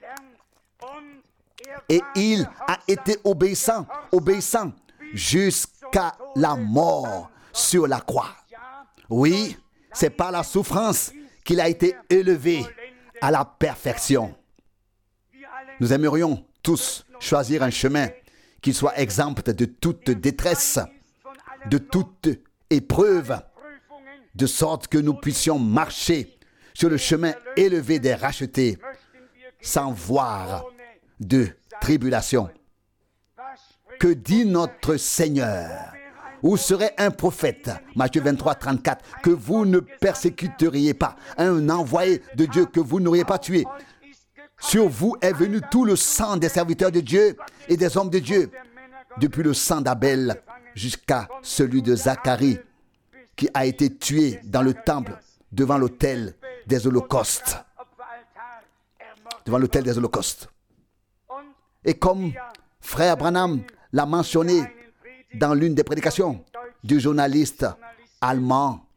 Speaker 1: et il a été obéissant jusqu'à la mort sur la croix. Oui, c'est par la souffrance qu'il a été élevé à la perfection. Nous aimerions tous choisir un chemin qui soit exempt de toute détresse, de toute épreuve, de sorte que nous puissions marcher sur le chemin élevé des rachetés. sans voir de tribulation. Que dit notre Seigneur? Où serait un prophète, Matthieu 23, 34, que vous ne persécuteriez pas, un envoyé de Dieu que vous n'auriez pas tué? Sur vous est venu tout le sang des serviteurs de Dieu et des hommes de Dieu, depuis le sang d'Abel jusqu'à celui de Zacharie, qui a été tué dans le temple devant l'autel des holocaustes. Devant l'autel des holocaustes. Et comme frère Branham l'a mentionné dans l'une des prédications du journaliste allemand,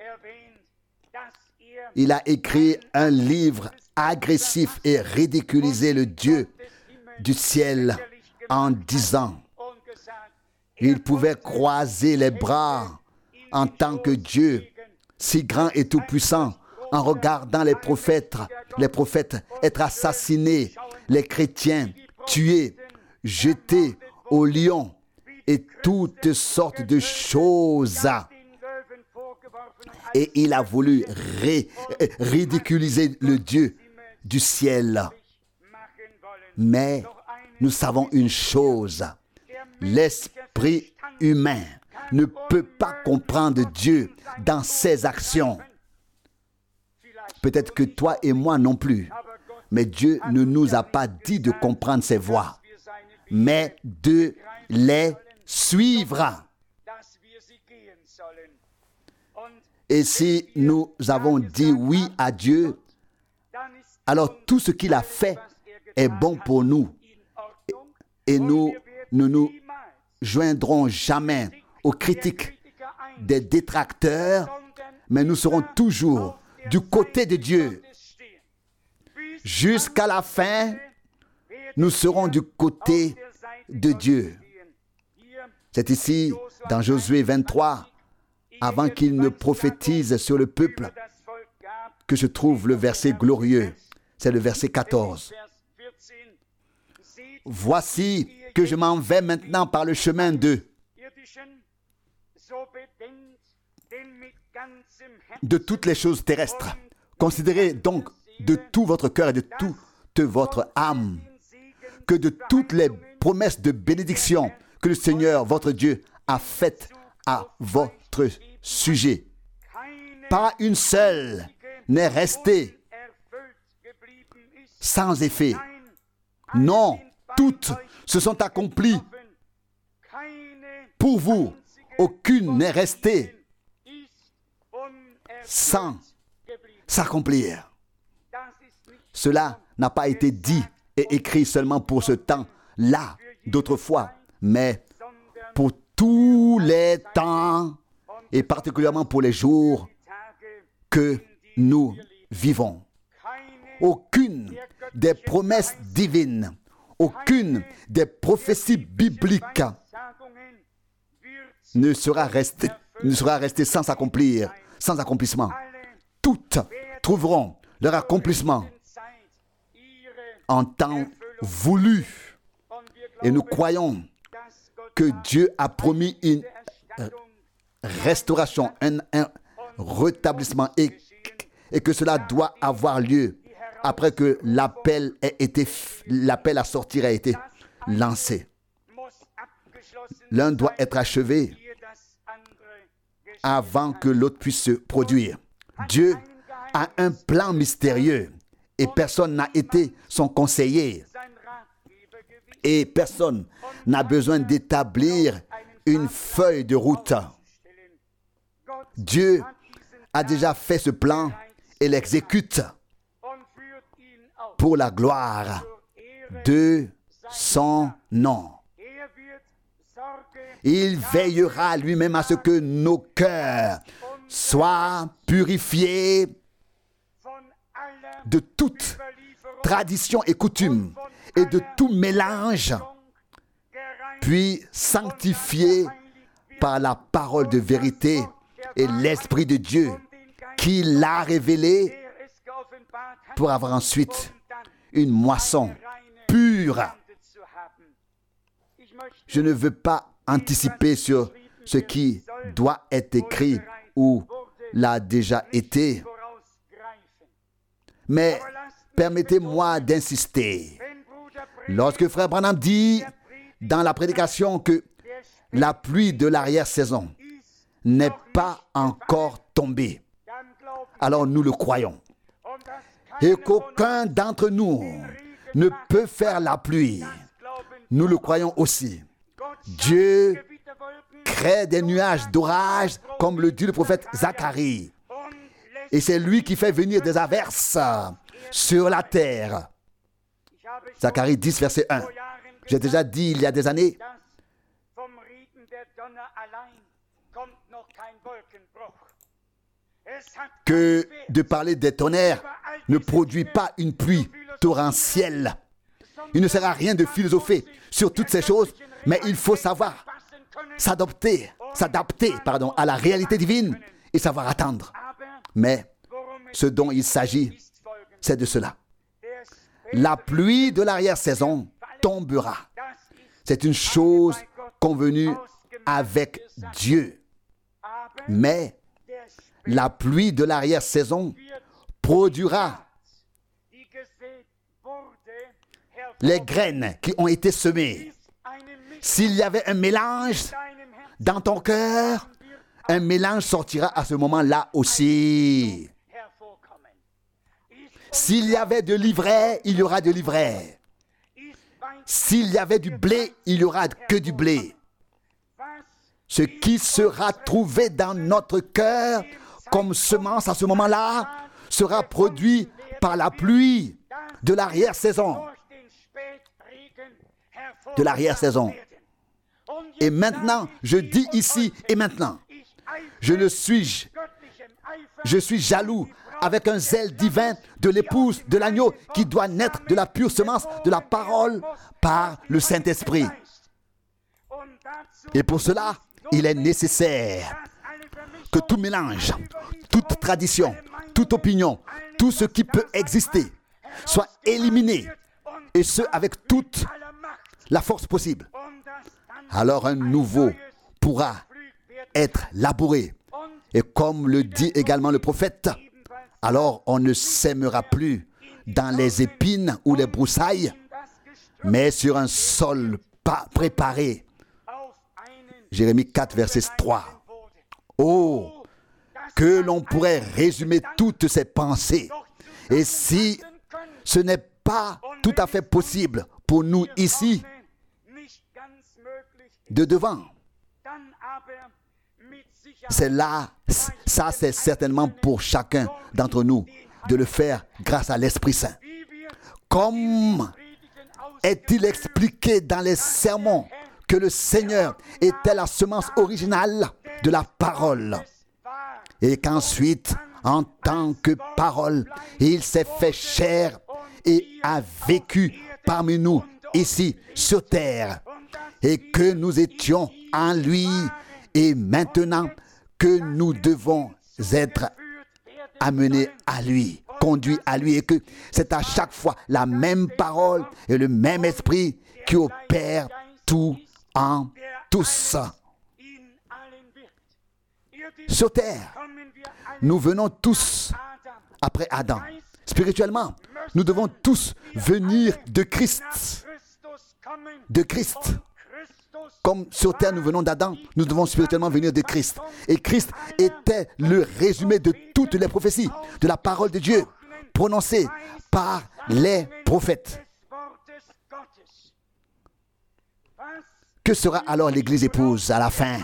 Speaker 1: il a écrit un livre agressif et ridiculisé le Dieu du ciel en disant il pouvait croiser les bras en tant que Dieu si grand et tout-puissant en regardant les prophètes être assassinés, les chrétiens tués, jetés au lion et toutes sortes de choses. Et il a voulu ridiculiser le Dieu du ciel. Mais nous savons une chose, l'esprit humain ne peut pas comprendre Dieu dans ses actions. Peut-être que toi et moi non plus, mais Dieu ne nous a pas dit de comprendre ses voies, mais de les suivre. Et si nous avons dit oui à Dieu, alors tout ce qu'il a fait est bon pour nous. Et nous ne nous joindrons jamais aux critiques des détracteurs, mais nous serons toujours du côté de Dieu. Jusqu'à la fin, nous serons du côté de Dieu. C'est ici, dans Josué 23, avant qu'il ne prophétise sur le peuple, que se trouve le verset glorieux. C'est le verset 14. Voici que je m'en vais maintenant par le chemin de toutes les choses terrestres. Considérez donc de tout votre cœur et de toute votre âme que de toutes les promesses de bénédiction que le Seigneur, votre Dieu, a faites à votre sujet. Pas une seule n'est restée sans effet. Non, toutes se sont accomplies pour vous. Aucune n'est restée sans s'accomplir. Cela n'a pas été dit et écrit seulement pour ce temps-là d'autrefois, mais pour tous les temps et particulièrement pour les jours que nous vivons. Aucune des promesses divines, aucune des prophéties bibliques ne sera restée sans s'accomplir, sans accomplissement. Toutes trouveront leur accomplissement en temps voulu. Et nous croyons que Dieu a promis une restauration, un rétablissement et que cela doit avoir lieu après que l'appel à sortir a été lancé. L'un doit être achevé avant que l'autre puisse se produire. Dieu a un plan mystérieux et personne n'a été son conseiller. Et personne n'a besoin d'établir une feuille de route. Dieu a déjà fait ce plan et l'exécute pour la gloire de son nom. Il veillera lui-même à ce que nos cœurs soient purifiés de toute tradition et coutume et de tout mélange, puis sanctifiés par la parole de vérité et l'Esprit de Dieu qui l'a révélé pour avoir ensuite une moisson pure. Je ne veux pas anticiper sur ce qui doit être écrit ou l'a déjà été, mais permettez-moi d'insister. Lorsque Frère Branham dit dans la prédication que la pluie de l'arrière-saison n'est pas encore tombée, alors nous le croyons. Et qu'aucun d'entre nous ne peut faire la pluie. Nous le croyons aussi. Dieu crée des nuages d'orage, comme le dit le prophète Zacharie. Et c'est lui qui fait venir des averses sur la terre. Zacharie 10, verset 1. J'ai déjà dit il y a des années que de parler des tonnerres ne produit pas une pluie torrentielle. Il ne sert à rien de philosopher sur toutes ces choses, mais il faut savoir s'adapter à la réalité divine et savoir attendre. Mais ce dont il s'agit, c'est de cela. La pluie de l'arrière-saison tombera. C'est une chose convenue avec Dieu. Mais la pluie de l'arrière-saison produira les graines qui ont été semées. S'il y avait un mélange dans ton cœur, un mélange sortira à ce moment-là aussi. S'il y avait de l'ivraie, il y aura de l'ivraie. S'il y avait du blé, il n'y aura que du blé. Ce qui sera trouvé dans notre cœur comme semence à ce moment-là sera produit par la pluie de l'arrière-saison. De l'arrière-saison. Et maintenant, je dis ici et maintenant, je suis jaloux avec un zèle divin de l'épouse de l'agneau qui doit naître de la pure semence de la parole par le Saint-Esprit. Et pour cela, il est nécessaire que tout mélange, toute tradition, toute opinion, tout ce qui peut exister soit éliminé, et ce avec toute la force possible. Alors un nouveau pourra être labouré. Et comme le dit également le prophète, alors on ne sèmera plus dans les épines ou les broussailles, mais sur un sol préparé. Jérémie 4, verset 3. Oh, que l'on pourrait résumer toutes ces pensées. Et si ce n'est pas tout à fait possible pour nous ici, de devant, c'est là, ça c'est certainement pour chacun d'entre nous de le faire grâce à l'Esprit Saint. Comme est-il expliqué dans les sermons que le Seigneur était la semence originale de la parole et qu'ensuite, en tant que parole, il s'est fait chair et a vécu parmi nous ici sur terre et que nous étions en lui et maintenant que nous devons être amenés à lui, conduits à lui et que c'est à chaque fois la même parole et le même esprit qui opère tout en tous. Sur terre, nous venons tous après Adam. Spirituellement, nous devons tous venir de Christ. De Christ. Comme sur terre nous venons d'Adam, nous devons spirituellement venir de Christ. Et Christ était le résumé de toutes les prophéties, de la parole de Dieu, prononcée par les prophètes. Que sera alors l'Église épouse à la fin?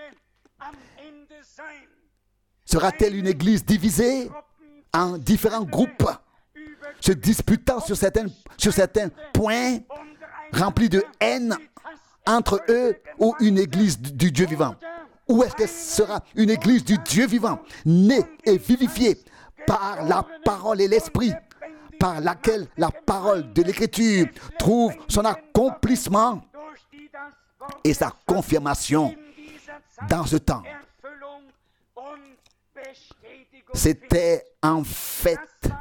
Speaker 1: Sera-t-elle une Église divisée en différents groupes, se disputant sur certains points, remplis de haine entre eux, ou une Église du Dieu vivant? Ou est-ce que ce sera une Église du Dieu vivant, née et vivifiée par la parole et l'Esprit, par laquelle la parole de l'Écriture trouve son accomplissement et sa confirmation dans ce temps? C'était en fait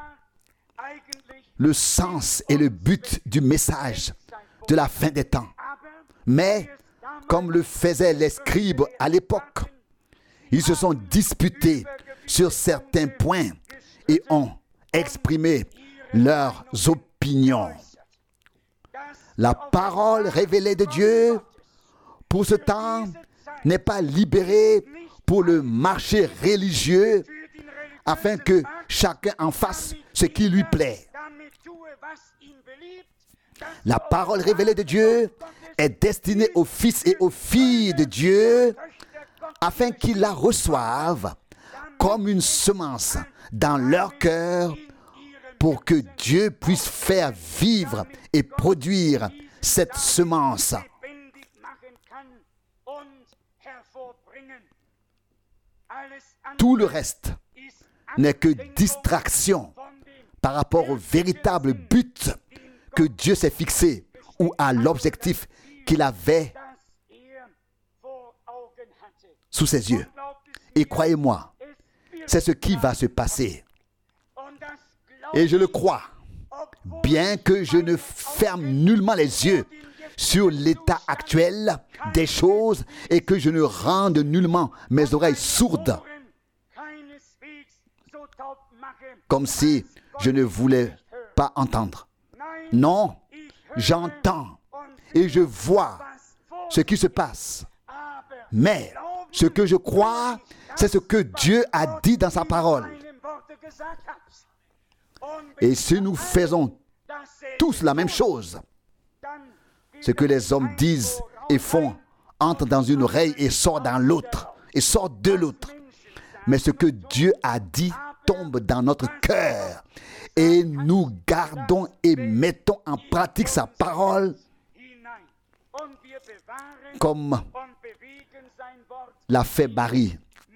Speaker 1: le sens et le but du message de la fin des temps. Mais, comme le faisaient les scribes à l'époque, ils se sont disputés sur certains points et ont exprimé leurs opinions. La parole révélée de Dieu pour ce temps n'est pas libérée pour le marché religieux afin que chacun en fasse ce qui lui plaît. La parole révélée de Dieu est destinée aux fils et aux filles de Dieu afin qu'ils la reçoivent comme une semence dans leur cœur pour que Dieu puisse faire vivre et produire cette semence. Tout le reste n'est que distraction par rapport au véritable but que Dieu s'est fixé ou à l'objectif qu'il avait sous ses yeux. Et croyez-moi, c'est ce qui va se passer. Et je le crois, bien que je ne ferme nullement les yeux sur l'état actuel des choses et que je ne rende nullement mes oreilles sourdes, comme si je ne voulais pas entendre. Non, j'entends et je vois ce qui se passe. Mais ce que je crois, c'est ce que Dieu a dit dans sa parole. Et si nous faisons tous la même chose, ce que les hommes disent et font entre dans une oreille et sort dans l'autre, et sort de l'autre. Mais ce que Dieu a dit tombe dans notre cœur. Et nous gardons et mettons en pratique sa parole comme l'a fait Marie.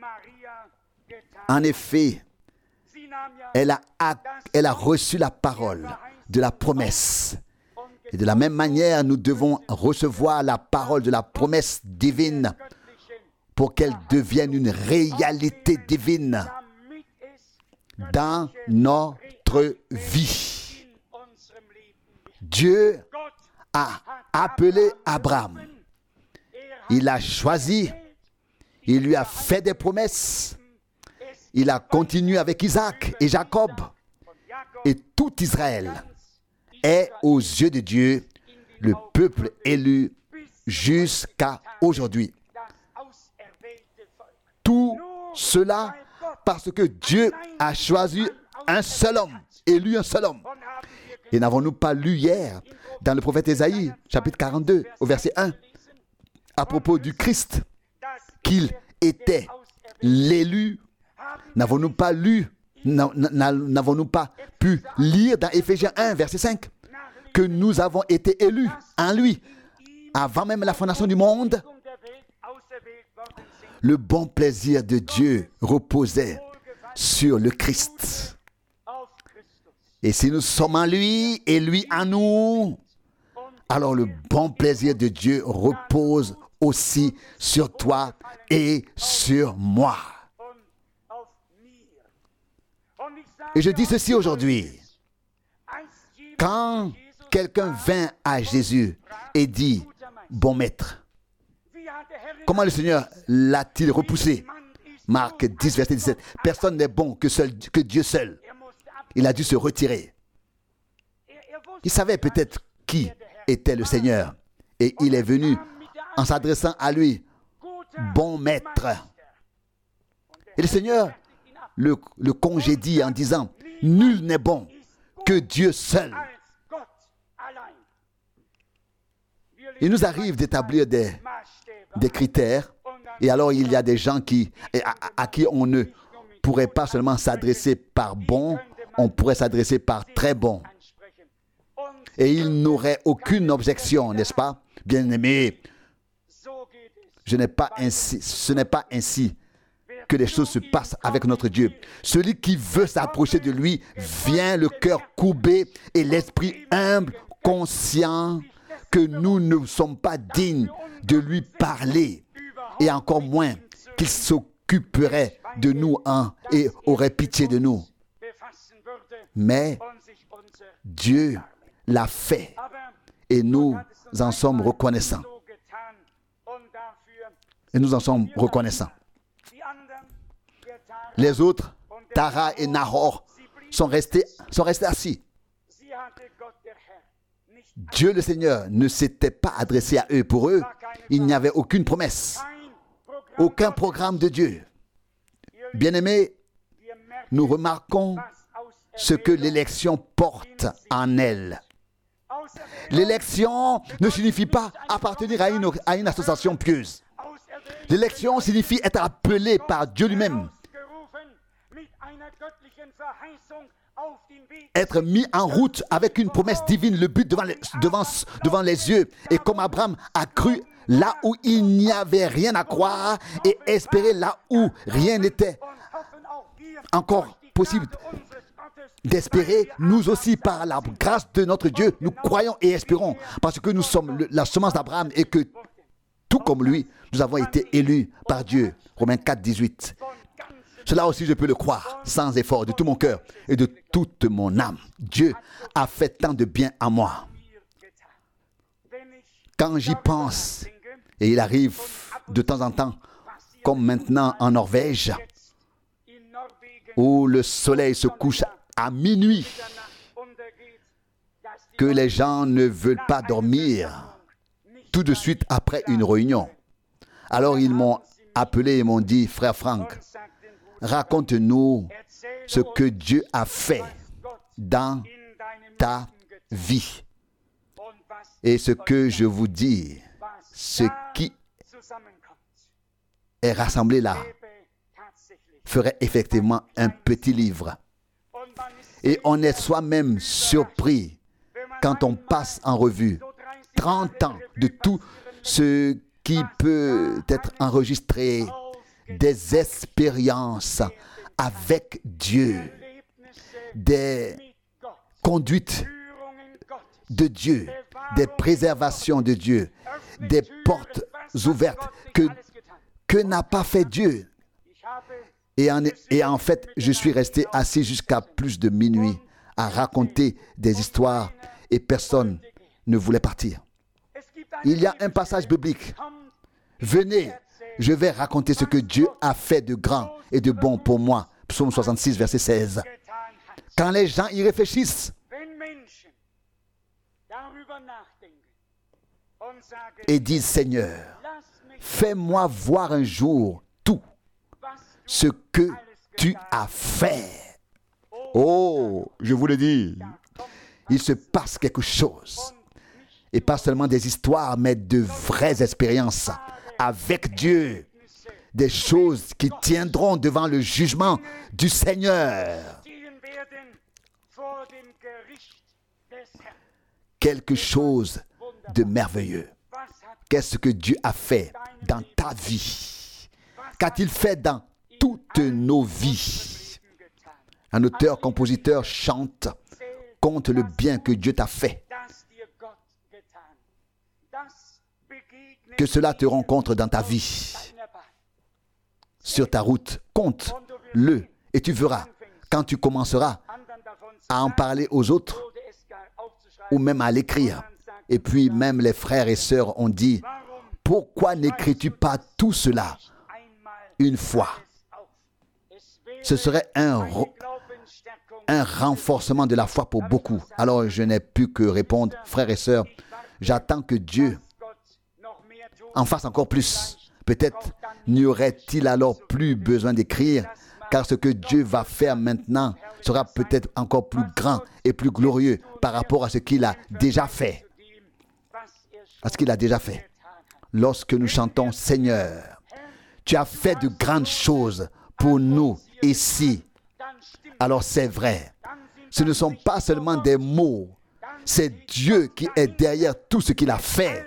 Speaker 1: En effet, elle a reçu la parole de la promesse. Et de la même manière, nous devons recevoir la parole de la promesse divine pour qu'elle devienne une réalité divine dans notre vie. Dieu a appelé Abraham. Il l'a choisi. Il lui a fait des promesses. Il a continué avec Isaac et Jacob. Et tout Israël est aux yeux de Dieu le peuple élu jusqu'à aujourd'hui. Tout cela parce que Dieu a choisi un seul homme, élu un seul homme. Et n'avons-nous pas lu hier dans le prophète Ésaïe, chapitre 42, au verset 1, à propos du Christ, qu'il était l'élu? N'avons-nous pas lu, n'avons-nous pas pu lire dans Éphésiens 1, verset 5, que nous avons été élus en lui, avant même la fondation du monde? Le bon plaisir de Dieu reposait sur le Christ. Et si nous sommes en lui et lui en nous, alors le bon plaisir de Dieu repose aussi sur toi et sur moi. Et je dis ceci aujourd'hui. Quand quelqu'un vint à Jésus et dit, « Bon maître », comment le Seigneur l'a-t-il repoussé? Marc 10, verset 17. Personne n'est bon que Dieu seul. Il a dû se retirer. Il savait peut-être qui était le Seigneur. Et il est venu en s'adressant à lui, « Bon maître ». Et le Seigneur le congédie en disant, « Nul n'est bon que Dieu seul ». Il nous arrive d'établir des critères, et alors il y a des gens à qui on ne pourrait pas seulement s'adresser par bon, on pourrait s'adresser par très bon. Et ils n'auraient aucune objection, n'est-ce pas? Bien-aimés, ce n'est pas ainsi que les choses se passent avec notre Dieu. Celui qui veut s'approcher de lui vient le cœur courbé et l'esprit humble, conscient que nous ne sommes pas dignes de lui parler, et encore moins qu'il s'occuperait de nous et aurait pitié de nous. Mais Dieu l'a fait et nous en sommes reconnaissants. Et nous en sommes reconnaissants. Les autres, Tara et Nahor, sont restés assis. Dieu le Seigneur ne s'était pas adressé à eux. Pour eux, il n'y avait aucune promesse, aucun programme de Dieu. Bien-aimés, nous remarquons ce que l'élection porte en elle. L'élection ne signifie pas appartenir à une association pieuse. L'élection signifie être appelé par Dieu lui-même. Être mis en route avec une promesse divine, le but devant les yeux. Et comme Abraham a cru là où il n'y avait rien à croire et espérer là où rien n'était encore possible d'espérer, nous aussi par la grâce de notre Dieu, nous croyons et espérons parce que nous sommes la semence d'Abraham et que tout comme lui, nous avons été élus par Dieu. Romains 4, 18. Cela aussi, je peux le croire sans effort, de tout mon cœur et de toute mon âme. Dieu a fait tant de bien à moi. Quand j'y pense, et il arrive de temps en temps, comme maintenant en Norvège, où le soleil se couche à minuit, que les gens ne veulent pas dormir tout de suite après une réunion. Alors ils m'ont appelé et m'ont dit, frère Franck, raconte-nous ce que Dieu a fait dans ta vie. Et ce que je vous dis, ce qui est rassemblé là, ferait effectivement un petit livre. Et on est soi-même surpris quand on passe en revue 30 ans de tout ce qui peut être enregistré, des expériences avec Dieu, des conduites de Dieu, des préservations de Dieu, des portes ouvertes que n'a pas fait Dieu. Et en fait, je suis resté assis jusqu'à plus de minuit à raconter des histoires et personne ne voulait partir. Il y a un passage biblique. Venez, je vais raconter ce que Dieu a fait de grand et de bon pour moi. Psaume 66, verset 16. Quand les gens y réfléchissent et disent, Seigneur, fais-moi voir un jour tout ce que tu as fait. Oh, je vous le dis, il se passe quelque chose. Et pas seulement des histoires, mais de vraies expériences avec Dieu. Des choses qui tiendront devant le jugement du Seigneur. Quelque chose de merveilleux. Qu'est-ce que Dieu a fait dans ta vie? Qu'a-t-il fait dans toutes nos vies? Un auteur-compositeur chante, compte le bien que Dieu t'a fait. Que cela te rencontre dans ta vie. Sur ta route, compte-le et tu verras. Quand tu commenceras à en parler aux autres ou même à l'écrire. Et puis même les frères et sœurs ont dit, pourquoi n'écris-tu pas tout cela une fois? Ce serait un renforcement de la foi pour beaucoup. Alors je n'ai pu que répondre, frères et sœurs, j'attends que Dieu en fasse encore plus. Peut-être n'y aurait-il alors plus besoin d'écrire, car ce que Dieu va faire maintenant sera peut-être encore plus grand et plus glorieux par rapport à ce qu'il a déjà fait. À ce qu'il a déjà fait. Lorsque nous chantons « Seigneur, tu as fait de grandes choses pour nous ici », alors c'est vrai. Ce ne sont pas seulement des mots, c'est Dieu qui est derrière tout ce qu'il a fait.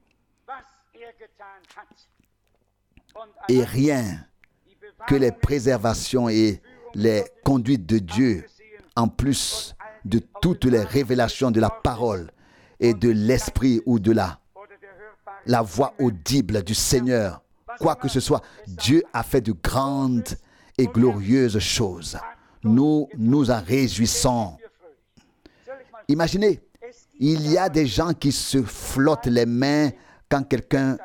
Speaker 1: Et rien que les préservations et les conduites de Dieu, en plus de toutes les révélations de la parole et de l'esprit ou de la voix audible du Seigneur, quoi que ce soit, Dieu a fait de grandes et glorieuses choses. Nous nous en réjouissons. Imaginez, il y a des gens qui se frottent les mains quand quelqu'un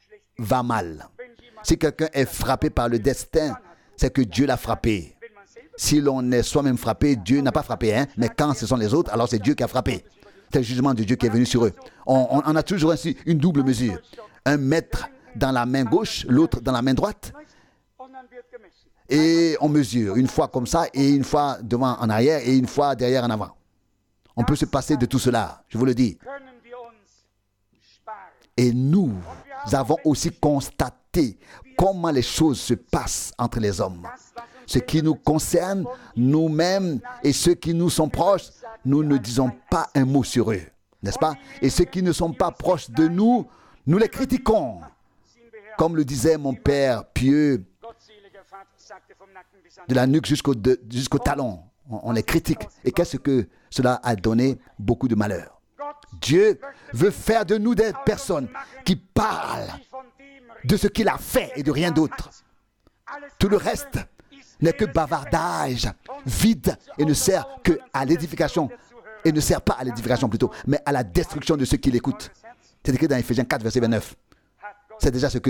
Speaker 1: va mal. Si quelqu'un est frappé par le destin, c'est que Dieu l'a frappé. Si l'on est soi-même frappé, Dieu n'a pas frappé, hein? Mais quand ce sont les autres, alors c'est Dieu qui a frappé. C'est le jugement de Dieu qui est venu sur eux. On a toujours ainsi une double mesure. Un maître dans la main gauche, l'autre dans la main droite. Et on mesure une fois comme ça, et une fois devant en arrière, et une fois derrière en avant. On peut se passer de tout cela, je vous le dis. Et nous avons aussi constaté comment les choses se passent entre les hommes. Ce qui nous concerne, nous-mêmes et ceux qui nous sont proches, nous ne disons pas un mot sur eux, n'est-ce pas? Et ceux qui ne sont pas proches de nous, nous les critiquons. Comme le disait mon père pieux, de la nuque jusqu'au talon, on les critique. Et qu'est-ce que cela a donné? Beaucoup de malheur. Dieu veut faire de nous des personnes qui parlent de ce qu'il a fait et de rien d'autre. Tout le reste n'est que bavardage, vide, et ne sert que à l'édification, et ne sert pas à l'édification plutôt, mais à la destruction de ceux qui l'écoutent. C'est écrit dans Éphésiens 4, verset 29. C'est déjà ce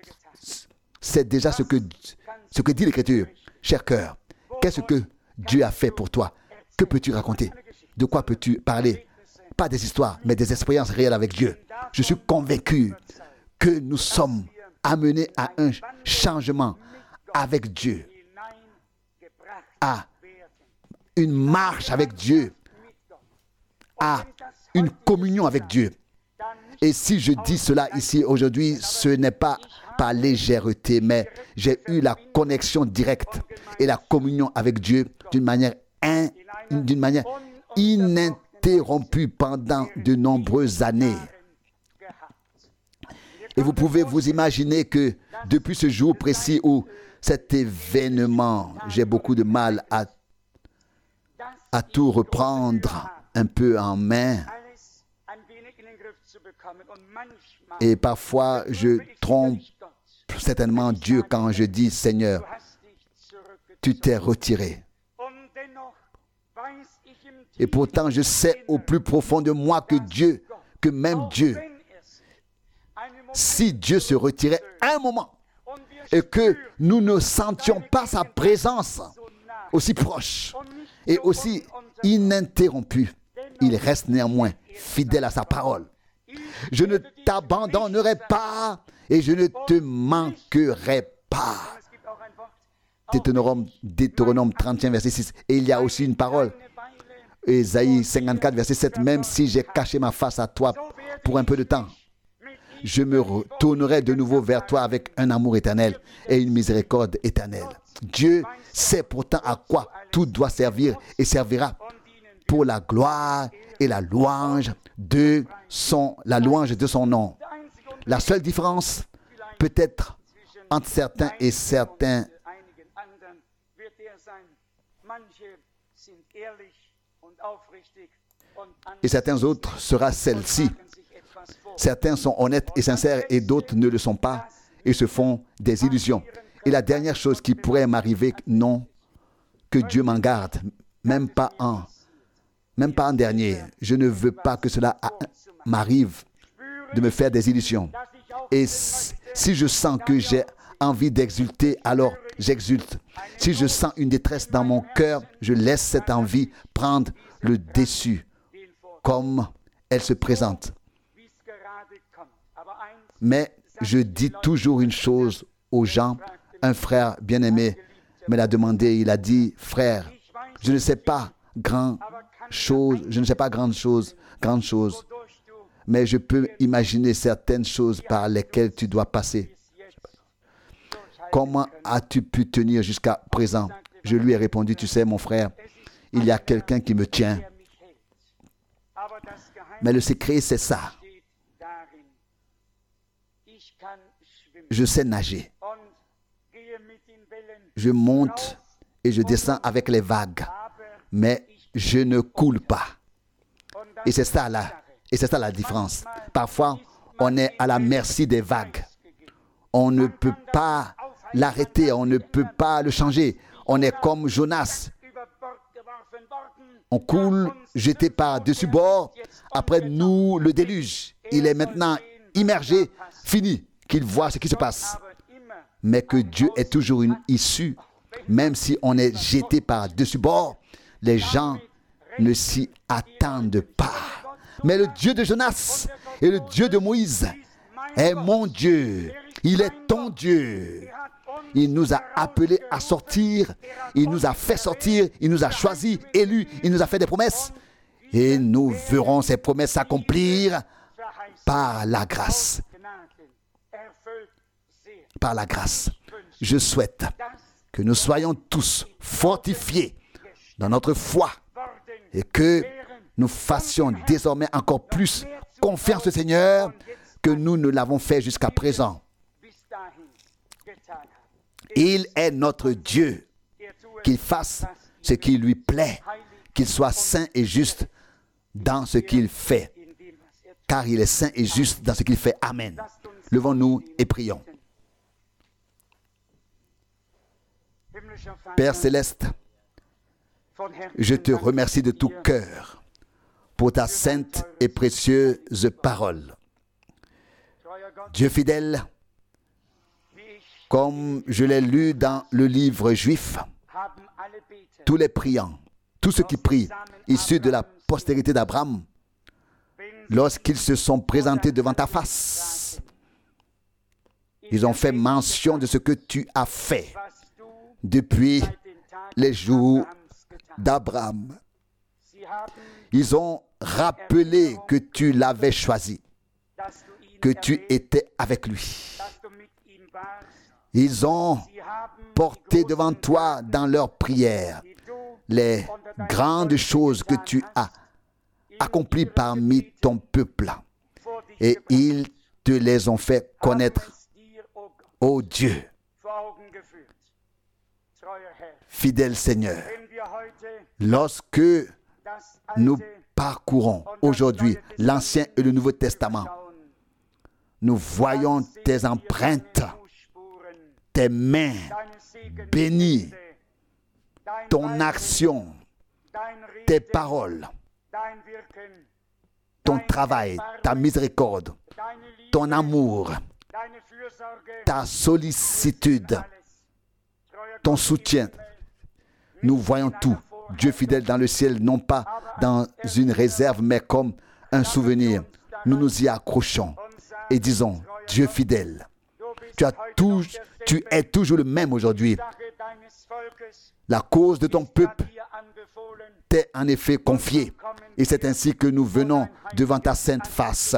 Speaker 1: que dit l'Écriture. Cher cœur, qu'est-ce que Dieu a fait pour toi? Que peux-tu raconter? De quoi peux-tu parler? Pas des histoires, mais des expériences réelles avec Dieu. Je suis convaincu que nous sommes amenés à un changement avec Dieu, à une marche avec Dieu, à une communion avec Dieu. Et si je dis cela ici aujourd'hui, ce n'est pas par légèreté, mais j'ai eu la connexion directe et la communion avec Dieu d'une manière ininterrompue pendant de nombreuses années. Et vous pouvez vous imaginer que depuis ce jour précis où cet événement, j'ai beaucoup de mal à tout reprendre un peu en main. Et parfois, je trompe certainement Dieu quand je dis, Seigneur, tu t'es retiré. Et pourtant, je sais au plus profond de moi que même Dieu, si Dieu se retirait un moment et que nous ne sentions pas sa présence aussi proche et aussi ininterrompue, il reste néanmoins fidèle à sa parole. Je ne t'abandonnerai pas et je ne te manquerai pas. Deutéronome 31, verset 6. Et il y a aussi une parole. Ésaïe 54, verset 7. Même si j'ai caché ma face à toi pour un peu de temps, je me retournerai de nouveau vers toi avec un amour éternel et une miséricorde éternelle. Dieu sait pourtant à quoi tout doit servir et servira pour la gloire et la louange de son nom. La seule différence peut-être entre certains et certains, et certains autres sera celle-ci. Certains sont honnêtes et sincères et d'autres ne le sont pas et se font des illusions. Et la dernière chose qui pourrait m'arriver, non, que Dieu m'en garde, même pas en dernier. Je ne veux pas que cela m'arrive de me faire des illusions. Et si je sens que j'ai envie d'exulter, alors j'exulte. Si je sens une détresse dans mon cœur, je laisse cette envie prendre le dessus, comme elle se présente. Mais je dis toujours une chose aux gens. Un frère bien-aimé me l'a demandé. Il a dit, frère, je ne sais pas grande chose, mais je peux imaginer certaines choses par lesquelles tu dois passer. Comment as-tu pu tenir jusqu'à présent? Je lui ai répondu, tu sais mon frère, il y a quelqu'un qui me tient. Mais le secret, c'est ça. Je sais nager. Je monte et je descends avec les vagues. Mais je ne coule pas. Et c'est ça la différence. Parfois, on est à la merci des vagues. On ne peut pas l'arrêter, on ne peut pas le changer. On est comme Jonas. On coule, jeté par-dessus bord. Après nous, le déluge. Il est maintenant immergé, fini, qu'il voit ce qui se passe. Mais que Dieu ait toujours une issue Même si on est jeté par-dessus bord, les gens ne s'y attendent pas. Mais le Dieu de Jonas et le Dieu de Moïse est mon Dieu. Il est ton Dieu. Il nous a appelés à sortir. Il nous a fait sortir. Il nous a choisis, élus. Il nous a fait des promesses. Et nous verrons ces promesses s'accomplir par la grâce. Par la grâce. Je souhaite que nous soyons tous fortifiés dans notre foi et que nous fassions désormais encore plus confiance au Seigneur que nous ne l'avons fait jusqu'à présent. Il est notre Dieu. Qu'il fasse ce qui lui plaît, qu'il soit saint et juste dans ce qu'il fait, car il est saint et juste dans ce qu'il fait. Amen. Levons-nous et prions. Père céleste, je te remercie de tout cœur pour ta sainte et précieuse parole. Dieu fidèle, comme je l'ai lu dans le livre juif, tous les priants, tous ceux qui prient, issus de la postérité d'Abraham, lorsqu'ils se sont présentés devant ta face, ils ont fait mention de ce que tu as fait depuis les jours d'Abraham. Ils ont rappelé que tu l'avais choisi, que tu étais avec lui. Ils ont porté devant toi dans leurs prières les grandes choses que tu as accomplies parmi ton peuple. Et ils te les ont fait connaître, ô Dieu. Fidèle Seigneur, lorsque nous parcourons aujourd'hui l'Ancien et le Nouveau Testament, nous voyons tes empreintes, tes mains bénies, ton action, tes paroles, ton travail, ta miséricorde, ton amour, ta sollicitude, ton soutien. Nous voyons tout, Dieu fidèle dans le ciel, non pas dans une réserve, mais comme un souvenir. Nous nous y accrochons et disons, Dieu fidèle, tu es toujours le même aujourd'hui. La cause de ton peuple t'est en effet confiée. Et c'est ainsi que nous venons devant ta sainte face.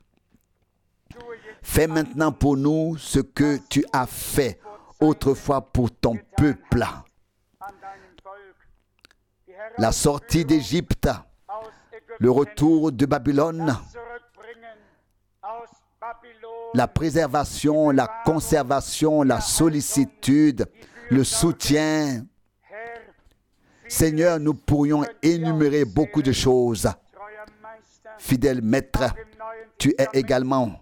Speaker 1: Fais maintenant pour nous ce que tu as fait autrefois pour ton peuple. La sortie d'Égypte, le retour de Babylone, la préservation, la conservation, la sollicitude, le soutien. Seigneur, nous pourrions énumérer beaucoup de choses. Fidèle Maître, tu as également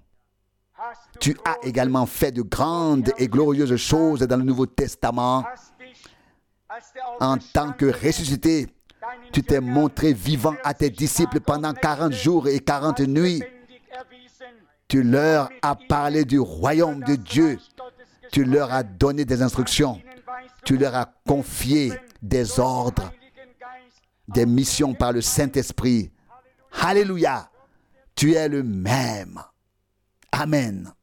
Speaker 1: fait de grandes et glorieuses choses dans le Nouveau Testament. En tant que ressuscité, tu t'es montré vivant à tes disciples pendant 40 jours et 40 nuits. Tu leur as parlé du royaume de Dieu. Tu leur as donné des instructions. Tu leur as confié des ordres, des missions par le Saint-Esprit. Alléluia! Tu es le même. Amen.